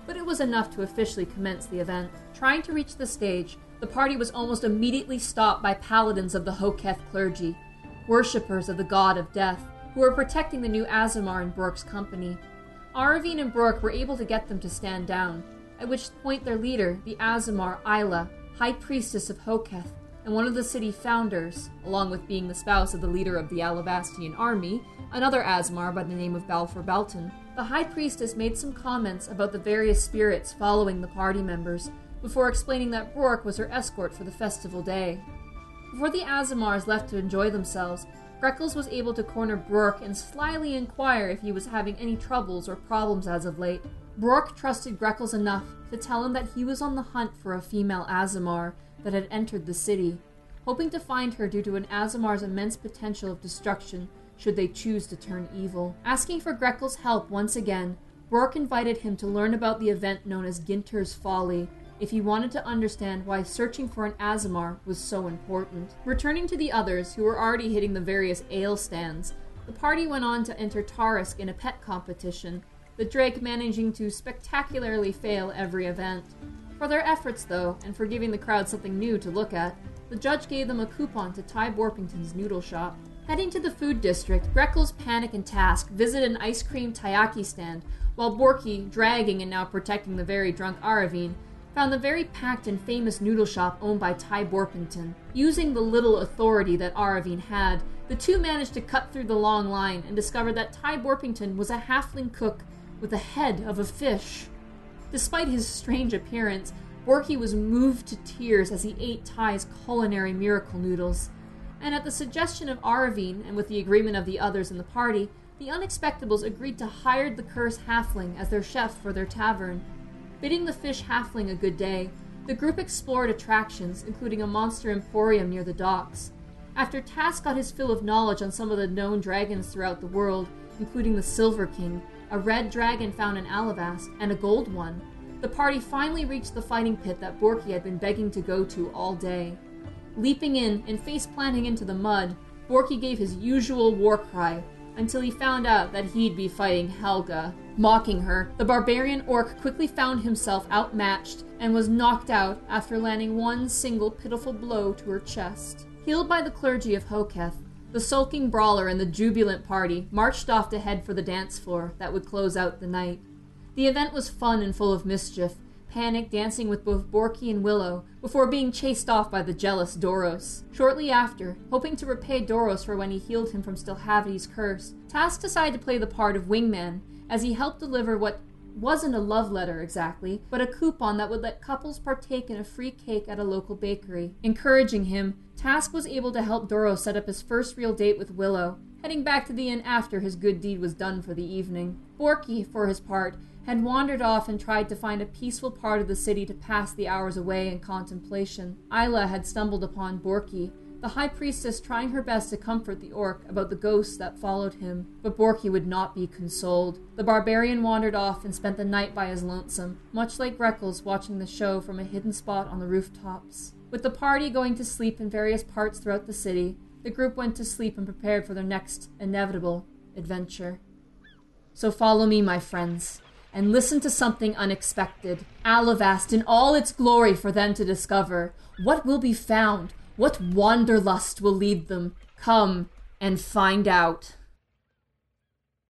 but it was enough to officially commence the event. Trying to reach the stage, the party was almost immediately stopped by paladins of the Hoketh clergy, worshippers of the god of death, who were protecting the new Aasimar in Brork's company. Aravine and Brork were able to get them to stand down, at which point their leader, the Aasimar Isla, High Priestess of Hoketh, and one of the city founders, along with being the spouse of the leader of the Alabastian army, another Aasimar by the name of Balfour Belton, the High Priestess made some comments about the various spirits following the party members, before explaining that Brork was her escort for the festival day. Before the Aasimars left to enjoy themselves, Greckles was able to corner Brork and slyly inquire if he was having any troubles or problems as of late. Brork trusted Greckles enough to tell him that he was on the hunt for a female Aasimar that had entered the city, hoping to find her due to an Aasimar's immense potential of destruction should they choose to turn evil. Asking for Greckles' help once again, Brork invited him to learn about the event known as Ginter's Folly, if he wanted to understand why searching for an Aasimar was so important. Returning to the others, who were already hitting the various ale stands, the party went on to enter Tarisk in a pet competition, the Drake managing to spectacularly fail every event. For their efforts, though, and for giving the crowd something new to look at, the judge gave them a coupon to Ty Borpington's noodle shop. Heading to the food district, Greckles, Panic, and Task visit an ice cream taiyaki stand, while Borky, dragging and now protecting the very drunk Aravine, found the very packed and famous noodle shop owned by Ty Borpington. Using the little authority that Aravine had, the two managed to cut through the long line and discovered that Ty Borpington was a halfling cook with the head of a fish. Despite his strange appearance, Borky was moved to tears as he ate Ty's culinary miracle noodles. And at the suggestion of Aravine, and with the agreement of the others in the party, the Unexpectables agreed to hire the cursed halfling as their chef for their tavern. Bidding the fish halfling a good day, the group explored attractions, including a monster emporium near the docks. After Task got his fill of knowledge on some of the known dragons throughout the world, including the Silver King, a red dragon found in Alabast, and a gold one, the party finally reached the fighting pit that Borky had been begging to go to all day. Leaping in and face-planting into the mud, Borky gave his usual war cry, until he found out that he'd be fighting Helga. Mocking her, the barbarian orc quickly found himself outmatched and was knocked out after landing one single pitiful blow to her chest. Healed by the clergy of Hoketh, the sulking brawler and the jubilant party marched off to head for the dance floor that would close out the night. The event was fun and full of mischief, Panic dancing with both Borky and Willow before being chased off by the jealous Doros. Shortly after, hoping to repay Doros for when he healed him from Stilhavity's curse, Task decided to play the part of wingman as he helped deliver what wasn't a love letter exactly, but a coupon that would let couples partake in a free cake at a local bakery. Encouraging him, Task was able to help Doros set up his first real date with Willow, heading back to the inn after his good deed was done for the evening. Borky, for his part, had wandered off and tried to find a peaceful part of the city to pass the hours away in contemplation. Isla had stumbled upon Borky, the High Priestess trying her best to comfort the orc about the ghosts that followed him, but Borky would not be consoled. The barbarian wandered off and spent the night by his lonesome, much like Greckles watching the show from a hidden spot on the rooftops. With the party going to sleep in various parts throughout the city, the group went to sleep and prepared for their next inevitable adventure. So follow me, my friends, and listen to something unexpected. Alavast in all its glory for them to discover. What will be found? What wanderlust will lead them? Come and find out.